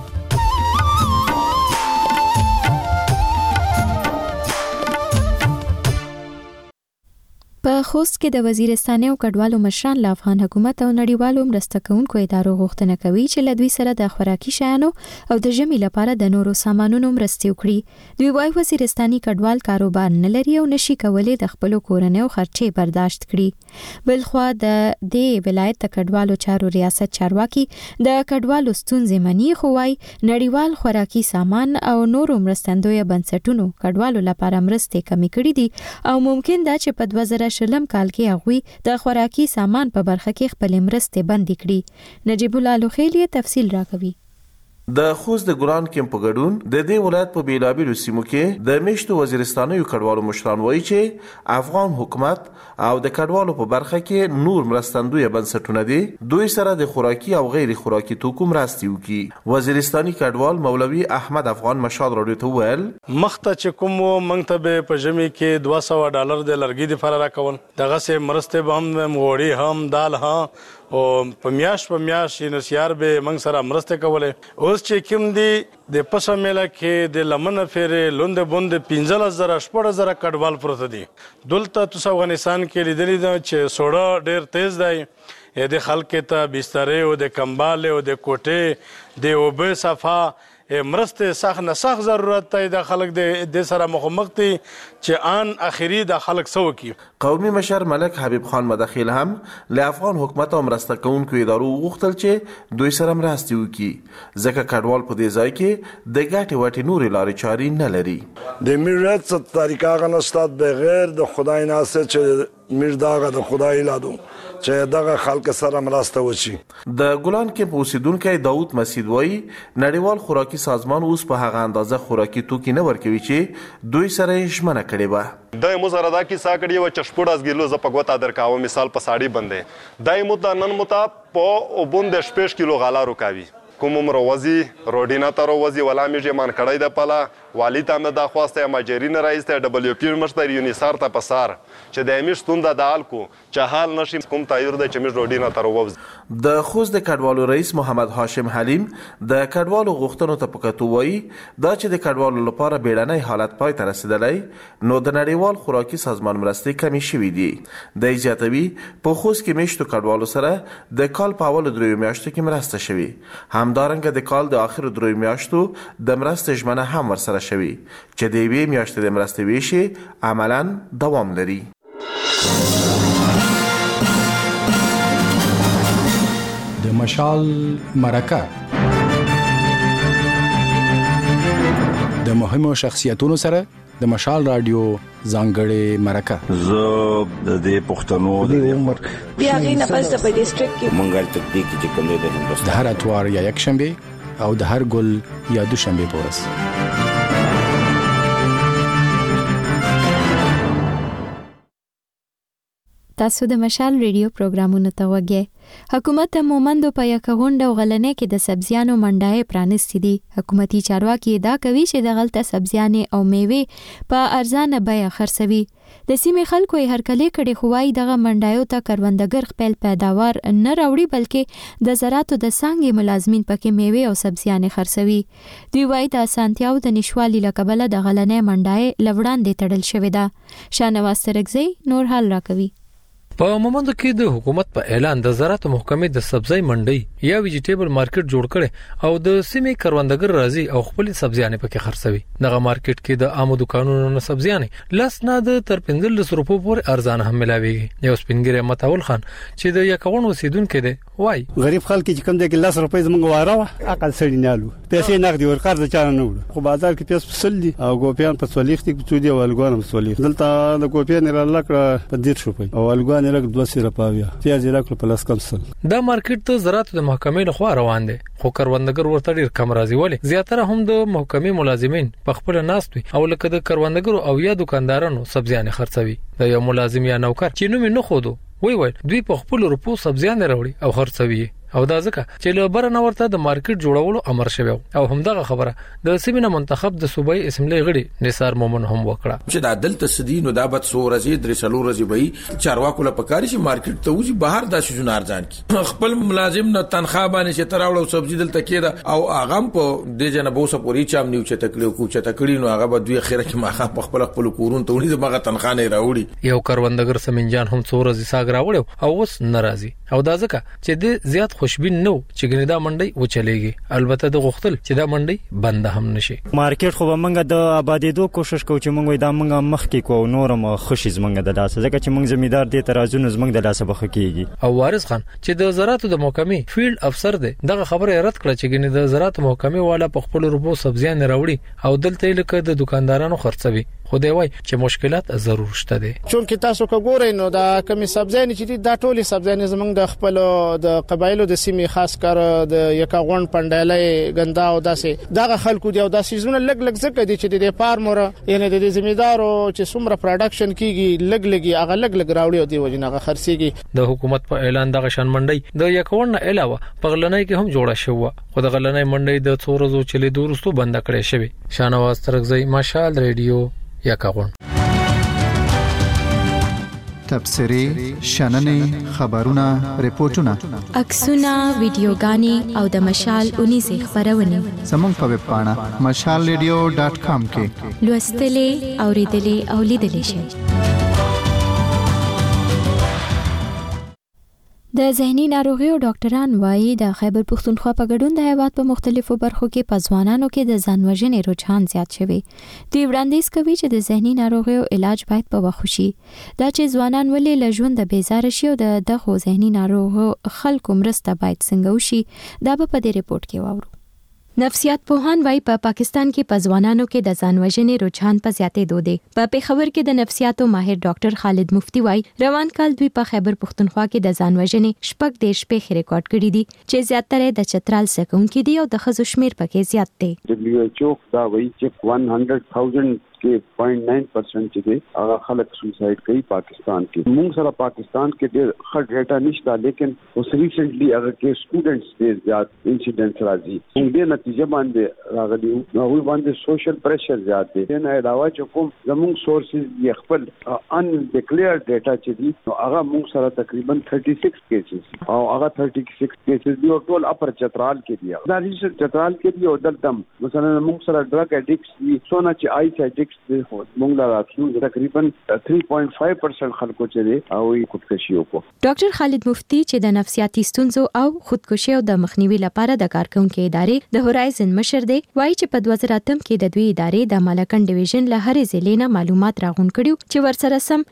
Speaker 1: په خوست کې د وزیرستان او کډوالو مشران له افغان حکومت او نړیوالو مرسته کوونکو ادارو غوښتنه کوي چې له دوی سره د خوراکي شیانو او د ژمي لپاره د نورو سامانونو مرستې وکړي. دوی وايي وزیرستاني کډوال کاروبار نه لري او نشي کولای د خپل کورنیو خرچې برداشت کړي. بلخوا د دې ولایت د کډوالو چارو ریاست چارواکي د کډوالو ستونزې مني، خو وايي نړیوال خوراکي سامان او نورو مرستندوی بنسټونو کډوالو لپاره مرستې کمې کړې دي او ممکن ده چې په 2000 کال کې هغوی د خوراکي سامان په برخه کې خپل مرستې بندي کړي. نجیب الله لوخیلی تفصیل راکوي.
Speaker 27: د خوست د ګران کیمپ په ګډون د دې ولایت په بیلابیلو سیمو کې د میشتو وزیرستانیو کډوالو مشران وایي چې افغان حکومت او د کډوالو په برخه کې نور مرستندوی بنسټونه دي دوی سره د خوراکي او غیر خوراکي توکو مرستې وکړي. وزیرستاني کډوال مولوي احمد افغان مشال راډیو ته ویل
Speaker 28: مخته چې کوم منتبه په جمی کې $200 د لرګي د فرار کول دغه سه مرسته به هم موړي هم دال ها او په میاش نسیار به منګ سره مرسته کوله. اوس چې کوم دی د پسه میله کې د لمنه فیرې لوند بوند 15000 کډوال پروت دي. دلته تاسو افغانستان کې لیدلی دا چې سوړه ډیر تیز دی د خلک ته بسترې او د کمبال او د کوټې د اوبه صفا مرسته سخت نه سخت ضرورت دی. د خلک د سره مخامخ دي چې ان اخیری د خلک سو کی.
Speaker 27: قومي مشر ملک حبیب خان مداخل هم له افغان حکومت او مرسته کوونکو ادارو غوښتل چې دوی سره مرسته وکړي ځکه کډوال په دې ځای کې د ګټې وټې نورې لارې چارې نه لري.
Speaker 29: د میرات طریقه غنستاد بغیر د خدای ناسه چې میرداغه د خدای لادو چې دغه خلک سره مرسته وشي.
Speaker 27: د ګلان کې اوسیدونکو داوود مسعود وایي نړیوال خوراکي سازمان اوس په هغه اندازه خوراکي توکي نه ورکوي چې دوی سره یې ژمنه کړې وه.
Speaker 30: د مزردا کی سا کړي و چشپړاس ګیلو ز پګوتا درکاو مثال په ساړي بندې دای مو د نن متا په وبوند 6 کیلو غالا رکاوي کوم مروزي روډینا تر وزي ولا میږي مان کړای د پلا والی ته مې دا خواسته ماجرین رئیس ته دبليو پی مشتری یونیسار ته پسار چې د امیش توند د الکو چې حال نشي کوم تایر د چمیش روډینا تر ووز
Speaker 27: د خوست د کډوالو رئیس محمد هاشم حلیم د کډوالو غوښتنو ته پکتو وایي دا چې د کډوالو لپاره بیړنی حالت پای ته رسیدلی نو د نړیوال خوراکي سازمان مرستې کمی شوې دي د زیاتوي په خوست کې میشتو کډوالو سره د کال په اولو 3 میاشتو کې مرسته شوي همدارنګه د کال د اخر 3 میاشتو د مرستې ژمنه هم ورسره شوي چې د یوې میاشتې د مرستې ویشي عملاً دوام لري.
Speaker 5: د مشال مرکه د مهمو شخصیتونو سره د مشال رادیو ځانګړې مرکه
Speaker 15: زه د پښتنو د عمر
Speaker 8: بیا غینه پس په ډیسټریکټ کې
Speaker 15: منګل تکدیکی چې کوم د هندوستان
Speaker 5: د هر اتوار یا یک شنبه او د هر ګل یا دوشنبه پورس
Speaker 1: تاسو د مشال ریډیو پروګرامونو ته وګورئ. حکومت د مومندو په یکه غونډه او غلنې کې د سبزیانو منډای پرانستې دي. حکومتي چارواکي دا کوي چې د غلطه سبزیانې او میوې په ارزانه بیه خرڅوي. د سیمې خلکو یې هرکلی کړي خو وايي دغه منډایو ته کروندګر خپل پیداوار نه راوړي بلکې د زراعتو د څانګې ملازمین پکې میوې او سبزیانې خرڅوي. دوی وايي د اسانتیاو د نشوالي له کبله د غلنې منډای لوړاندې تړل شوې ده. شانواز ترکزی نور حال راکوي.
Speaker 14: په مومندو کې د حکومت په اعلان د زراعت محکمې د سبزی منډي یا ویجیټیبل مارکیټ جوړ کړي او د سیمې کروندګر راځي او خپل سبزیانې پکې خرڅوي. دغه مارکیټ کې د عامو دکانونو نه سبزیانې لس نه د تر 15 روپو پورې ارزانه هم ملاويږي. یو سپینګری متاول خان چې د یکون اوسیدونکو دی وای
Speaker 16: غریب خلک چې کوم د 10 روپۍ زمونږ واره عقل سړی نه لو پیسې نقدي ورکړ د چانه نه وړو خو بازار کې پیسې فصل دي او ګوپیان په سولیخ کې څو دی ولګون په سولیخ دلته د ګوپیان را لکړه په 10 روپۍ او ولګون لکه 200 روپۍ پیاز لکه په لاس کم سل.
Speaker 14: دا مارکیټ ته زراعت د محکمې لخوا روان دي خو کروندګر ورته ډیر کم راځي ولی زیاتره هم د محکمې ملازمین په خپل ناستوي او لکه د کروندګرو او یا دکاندارانو سبزیانې خرڅوي. د یو ملازم یا نوکر چې نوم نه خودو وای دوی په خپل روپو سبزیانې راوړي او خرڅوي او دا ځکه چې له برنه ورته د مارکیټ جوړولو امر شوی او همدغه خبره د سیمه منتخب د صوبایي اسمبلی غړي نثار مومن هم وکړه
Speaker 17: چې د عدالت سدي نو دا بد سو ورځي درې سلو ورځي به چارواکو له پکاري چې مارکیټ ته وځي بهر د شجون ارزان کی خپل ملازم نه تنخواه باندې چې تراوړو سبزی دلته کېده او اغم په د جنبو سپوري چام نیو چې تکړو کو چې تکړی نو هغه به دوی خیره کې ماخه په خپل کورون ته ونی دغه تنخواه نه راوړي.
Speaker 14: یو کروندګر سمنجان هم څو ورځې ساګ راوړو او اوس ناراضي او دا ځکه چې د زیات خوشبین نو چې ګندا منډي و چلےږي. البته د غختل چې دا منډي بند هم نشي.
Speaker 18: مارکیټ خو موږ د آبادی دوه کوشش کوو چې موږ دا موږ مخ کې کو نورم خوشی زمنګ د داسه ځکه چې موږ زمیدار دي ترازو زمنګ د داسه بخ کېږي.
Speaker 14: او وارث خان چې د زراعت د محکمې فیلډ افسر دی دغه خبره رد کړه چې ګنې د زراعت محکمې والا په خپل روپو سبزیان راوړي او دلته لکه د دکاندارانو خرڅوي. خو دی وای چې مشکلات ضرور شته دي.
Speaker 19: چون کې تاسو وګورئ نو دا کمی سبزیان چې دا ټولي سبزیان زمنګ د خپل د قبایلو د سیمې خاص کر د یکاغون پندلې غندا او داسې دغه خلکو دی او داسې زونه لګ زکه دي چې د فارمر یعنی د زمیدارو چې څومره پروډکشن کیږي لګي هغه لګ راوړي او دی وجنه خرڅيږي.
Speaker 14: د حکومت په اعلان دغه شان منډي د یکون نه علاوه په غلنۍ کې هم جوړه شوه خو د غلنۍ منډي د څورزو چلي دورستو بند کړي شوی. شانواز ترکزی مشال ریډیو یکاغون.
Speaker 2: تبصری شننې خبرونه ریپورتونه
Speaker 1: عکسونه ویډیوګانې او د مشال 19 خبرونه
Speaker 2: زموږ په ویب پاڼه mashalradio.com کې
Speaker 1: لوستلې اوریدلې او لیدلې شئ. د ذهني ناروغیو ډاکټران وایي د خیبر پښتونخوا په ګډون د هیواد په مختلفو برخو کې په ځوانانو کې د ځان وژنې رجحان زیات شوی. دوی وړاندیز کوي چې د ذهني ناروغیو علاج باید په وخت وشي. دا چې ځوانان ولې له ژوند بیزاره شي او دغه ذهني ناروغ خلکو مرسته باید څنګه وشي دا په دې ریپورت کې واورو. نفسیات پوهان وايي په پاکستان کې په ځوانانو کې د ځان وژنې رجحان په زیاتېدو دی. په پېښور کې د نفسیاتو ماهر ډاکټر خالد مفتی وايي روان کال دوی په خیبر پښتونخوا کې د ځان وژنې شپږ دیش په ریکارډ کړی دي چې زیاتره د چترال سکون کې دي او د خزو شمیر پکې زیات دی.
Speaker 20: WHO دا وايي چې 100,000
Speaker 3: کې 0.9% چې دی هغه خلک سوسایډ کوي پاکستان کې. موږ سره پاکستان کې ډېر ښه ډیټا نشته، لیکن اوس ریسنټلی هغه کې سټوډنټس ډېر زیات انسیډنټس راځي. موږ دې نتیجه باندې راغلي یو، هغوی باندې سوشل پریشر زیات دی. نه علاوه چې کوم زموږ سورسز یې خپل ان ډیکلیئر ډیټا چې دی نو هغه موږ سره تقریبا 36 کیسز او هغه 36 کیسز دی او ټول اپر چترال کې دی. دا ریسرچ چترال کې دی او دلته مثلا موږ سره ډرګ اډیکټس دي، څونه چې آیس اډیکټس دي موږ لا راتلو تقریبا 3.5% خلکو چې دی او خودکشي وکړو.
Speaker 1: ډاکټر خالد مفتی چې د نفسیاتي ستونزو او خودکشي او د مخنیوي لپاره د کارکونکو ادارې د هورایزن مشر دی، وایي چې په 2008 کې د دوی ادارې د مالکن ډیویژن له هرې ضلع نه معلومات راغون کړیو چې ورسره سم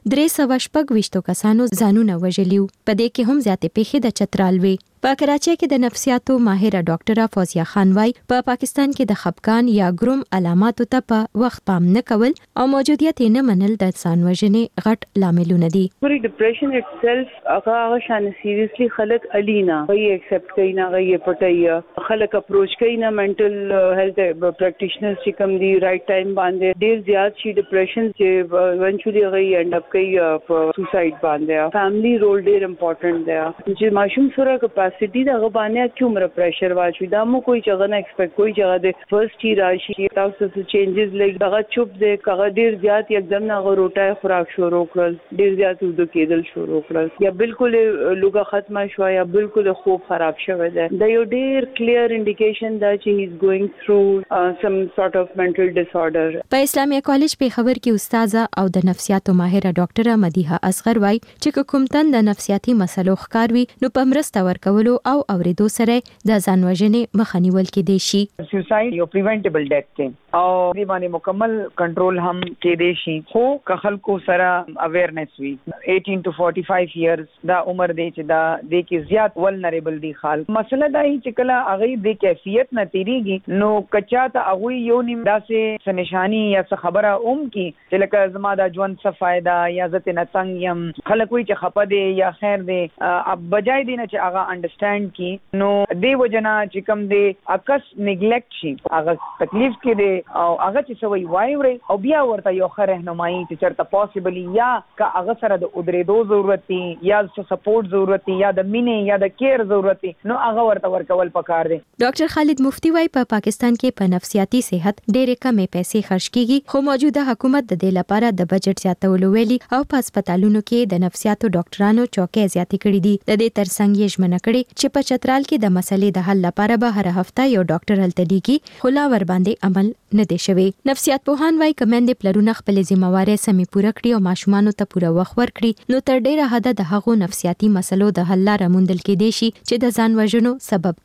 Speaker 1: 326 کسانو ځانونه وژلیو. په دې کې هم زیاتې پیښې د چترال وي. په کراچۍ کې د نفسیاتو ماهره ډاکټره فوزیه خان وايي په پاکستان کې د خپګان یا ګروم علاماتو ته په وخت پام نه کول او موجودیت نه منل د ځان وژنې غټ لاملونه دي.
Speaker 4: پوری ډیپریشن اټسلف هغه شان سیریسلی خلک الینا وی ایکسپټ کینا غي پټي خلک اپروچ کینا منټل هیلث پریکټیشنرز چې کوم دی رائټ ټایم باندې ډیر زیات شي ډیپریشن چې ایونچولی غي اینډ اپ کوي سوسایډ باندې. فیملی رول ډیر امپورټنٹ دی چې ماشوم سره کیپاسټی دا غبانه کومره پریشر واچوي دا مو کوئی څنګه نه ایکسپیکټ کوئی څنګه د فرست ای راشي تاسو څه چینجز لګ دا چوپ دې کغه ډیر زیات یکدم نه غروټه خوراک شروع کړل، ډیر زیات ود کېدل شروع کړل یا بالکل لوګه ختمه شو یا بالکل خوب خراب شوه ده. دا یو ډیر کلیر انډیکیشن دا چې هی از ګوینګ ثرو سم سورټ اف منټل ډیس آرډر. په اسلامي کالج پیښور کې استاد او د نفسیاتو ماهره ډاکټره مدیحه اصغر وايي چې کوم تن د نفسیاتي مسلو ښکار وي نو په مرسته ورکول او اوریدو سره د ځان وژنې مخه نیول کېدای شي.
Speaker 6: سوسایډ یو پریونټیبل ډیث دی او دې باندې مکمل کنټرول هم کېدای شي خو که خلکو سره اویرنس وي. 18 to 45 years دا عمر دی چې دا د کې زیات ولنریبل دي خلک. مسله دا هي چې کله هغه د کیفیت نه تیریږي نو کچا ته هغه یو نیم داسې سنشانی یا څه خبره کی چې لکه زما د ژوند څه فائدہ یا زته نه څنګه يم خلک وي چې خپه دي یا خیر دي اب بجای دي نه چې هغه انډرستانډ کی نو دی وجنا چې کوم دی اکس نیګلیکټ شي هغه تکلیف کې دی او هغه چې سوي وایوري او بیا ورته یو خره رهنمایي چې چرته پوسیبلی یا که هغه سره د ادریدو ضرورت دی یا سپورټ ضرورت دی یا د مینې یا د کیر ضرورت دی نو هغه ورته ورکول پکار دی.
Speaker 1: ډاکټر خالد مفتی وايي په پاکستان کې په نفسیاتي صحت ډېرې کمې پیسې خرج کیږي خو موجوده حکومت د دې لپاره د بجټ زیاتولو ویلي او په هسپتالونو کې د نفسیاتو ډاکټرانو چوکۍ زیاتې کړې دي. د دې ترڅنګ یې ژمنه کړې چې په چترال کې د مسلې د حل لپاره به هر هفته یو ډاکټر هلته لیږي خو لا ور باندې عمل نه دی شوی. نفسیات پوهان وايي کمنډ پلرونه خپل ذمہواري سمې پوره کړي او ماشومان ته پوره وخت ورکړي نو تر ډیره حد د هغو نفسیاتي مسلو د حل لاره موندل کېدای شي چې د ځان وژنو سبب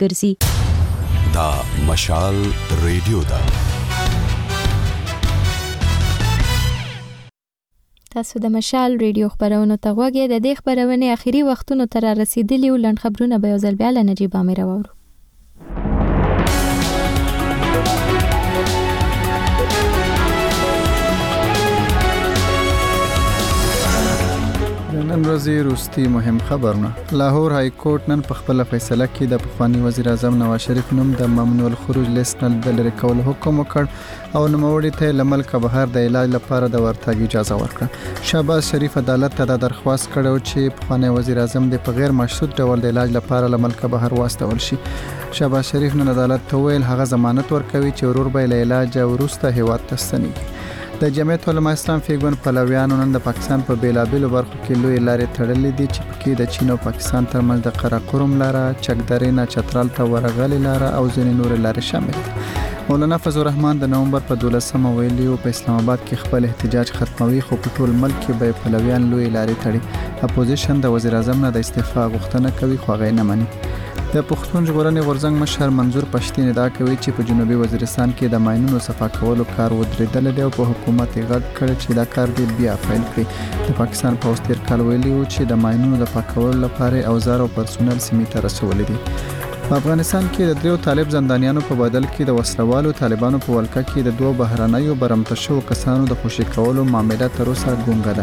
Speaker 1: ګرځي.
Speaker 24: دا مشال ریډیو دا
Speaker 1: تاسو د مشال ریډیو خبرونو ته غوږی د دې خبرونه اخیری وختونو تر رسیدلی ولند خبرونه به یو ځل بیا له نجیب امیر وورو.
Speaker 2: نن ورځې وروستي مهم خبرونه. لاهور های کورټ نن په خپل فیصله کې د پخوانی وزیر اعظم نواز شریف نوم د ممنوع الخروج لیست نه د لرې کولو حکم وکړ او نوموړي ته له ملک بهر د علاج لپاره د ورتګ اجازه ورکړه. شهباز شریف عدالت ته د درخواست کړو چې پخوانی وزیر اعظم د په غیر مشروط ډول د علاج لپاره له ملک بهر واستول شي. شهباز شریف نن عدالت ته ویل هغه ضمانت ورکوي چې ورور به له علاج وروسته هیواد ته ستنیږي. د جمعیت علماء اسلام فیګون پلویانو نن د پاکستان په بیلابیلو برخو کې لوی لارې تړلې دي چې پکې د چین او پاکستان ترمنځ د قراقرم لاره، چکدرې نه چترال ته ورغلې لاره او ځینې نور لارې شامل دي. مولانا فضل الرحمن د نومبر په 12 ویلي په اسلام آباد کې خپل احتجاج ختموي خو په ټول ملک کې به پلویان لوی لارې تړي. اپوزیشن د وزیر اعظم نه د استعفا غوښتنه کوي خو هغه نه مني. د پښتون ژغورنې غورځنګ مشر منظور پښتين ادعا کوي چې په جنوبي وزیرستان کې د ماینونو صفا کولو کار ودرېدل دی او په حکومت یې غږ کړ چې دا کار دی بیا فایل کړي. د پاکستان پولیس تیر کال ویلي و چې د ماینونو د پاکولو لپاره اوزار او پرسونل سیمې ته رسولي دي. په افغانستان کې د دریو طالب زندانیانو په بدل کې د وسلوالو طالبانو په ولکه کې د دوه بهرنیو برمته شو کسانو د خوشي کولو معاملې تر اوسه ګونګه ده.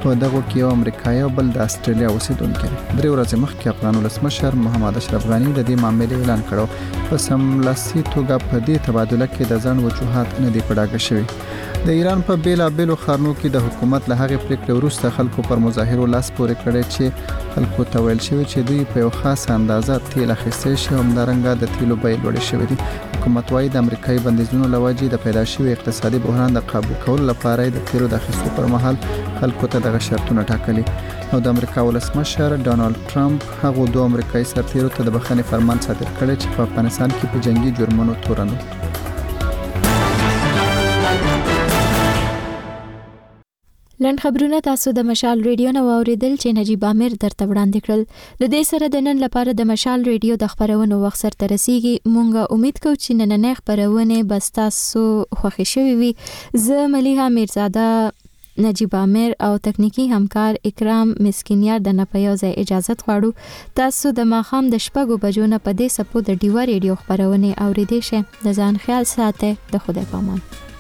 Speaker 2: په دغه کې یو امریکایي او بل د استرالیا اوسیدونکو درې ورځې مخکې افغان ولسمشر محمد اشرف غنی د دې معاملې اعلان کړو په سملاسي توګه په دې تبادله کې د ځان وجوهات نه دی پړاګه شوی د ایران په بیلابېلو ښارونو کې د حکومت له هغې پریکړې وروسته خلکو پر مظاهرو لاس پورې کړی چې خلکو ته ویل شوی چې دوی په یو خاص اندازه تیل اخیستی شي او همدارنګه د تیلو بیې لوړې شوې دي حکومت وايي د امریکایي بندیزونو له وجې د پیدا شوي اقتصادي بحران د قابو کولو لپاره د تیلو د اخیستو پر مهال خلکو ته دغه شرطونه ټاکلي او د امریکا ولسمشر ډونالد ټرمپ هغه دوه امریکایي سرتیرو ته د بخښنې فرمان صادر کړی چې په افغانستان کې په جنگي جرمونو تورن
Speaker 1: لند خبرونه تاسو د مشال ریډیو نو اوریدل چې نجیب امیر درته وړاندې کړل د دې سره د نن لپاره د مشال ریډیو د خبرونو وخت سره ترسيږي مونږه امید کوو چې نن خبرونه بس تاسو خوښی شوي وي زه ملیحه میرزاده نجیب امیر او تکنیکی همکار اکرام مسکینیار د نپیوزه اجازه غواړو تاسو د ماخام د شپږو بجو نه په دې سپو د ډیوا ریډیو خبرونه اوریدئ شه د ځان خیال ساته د خدای پامان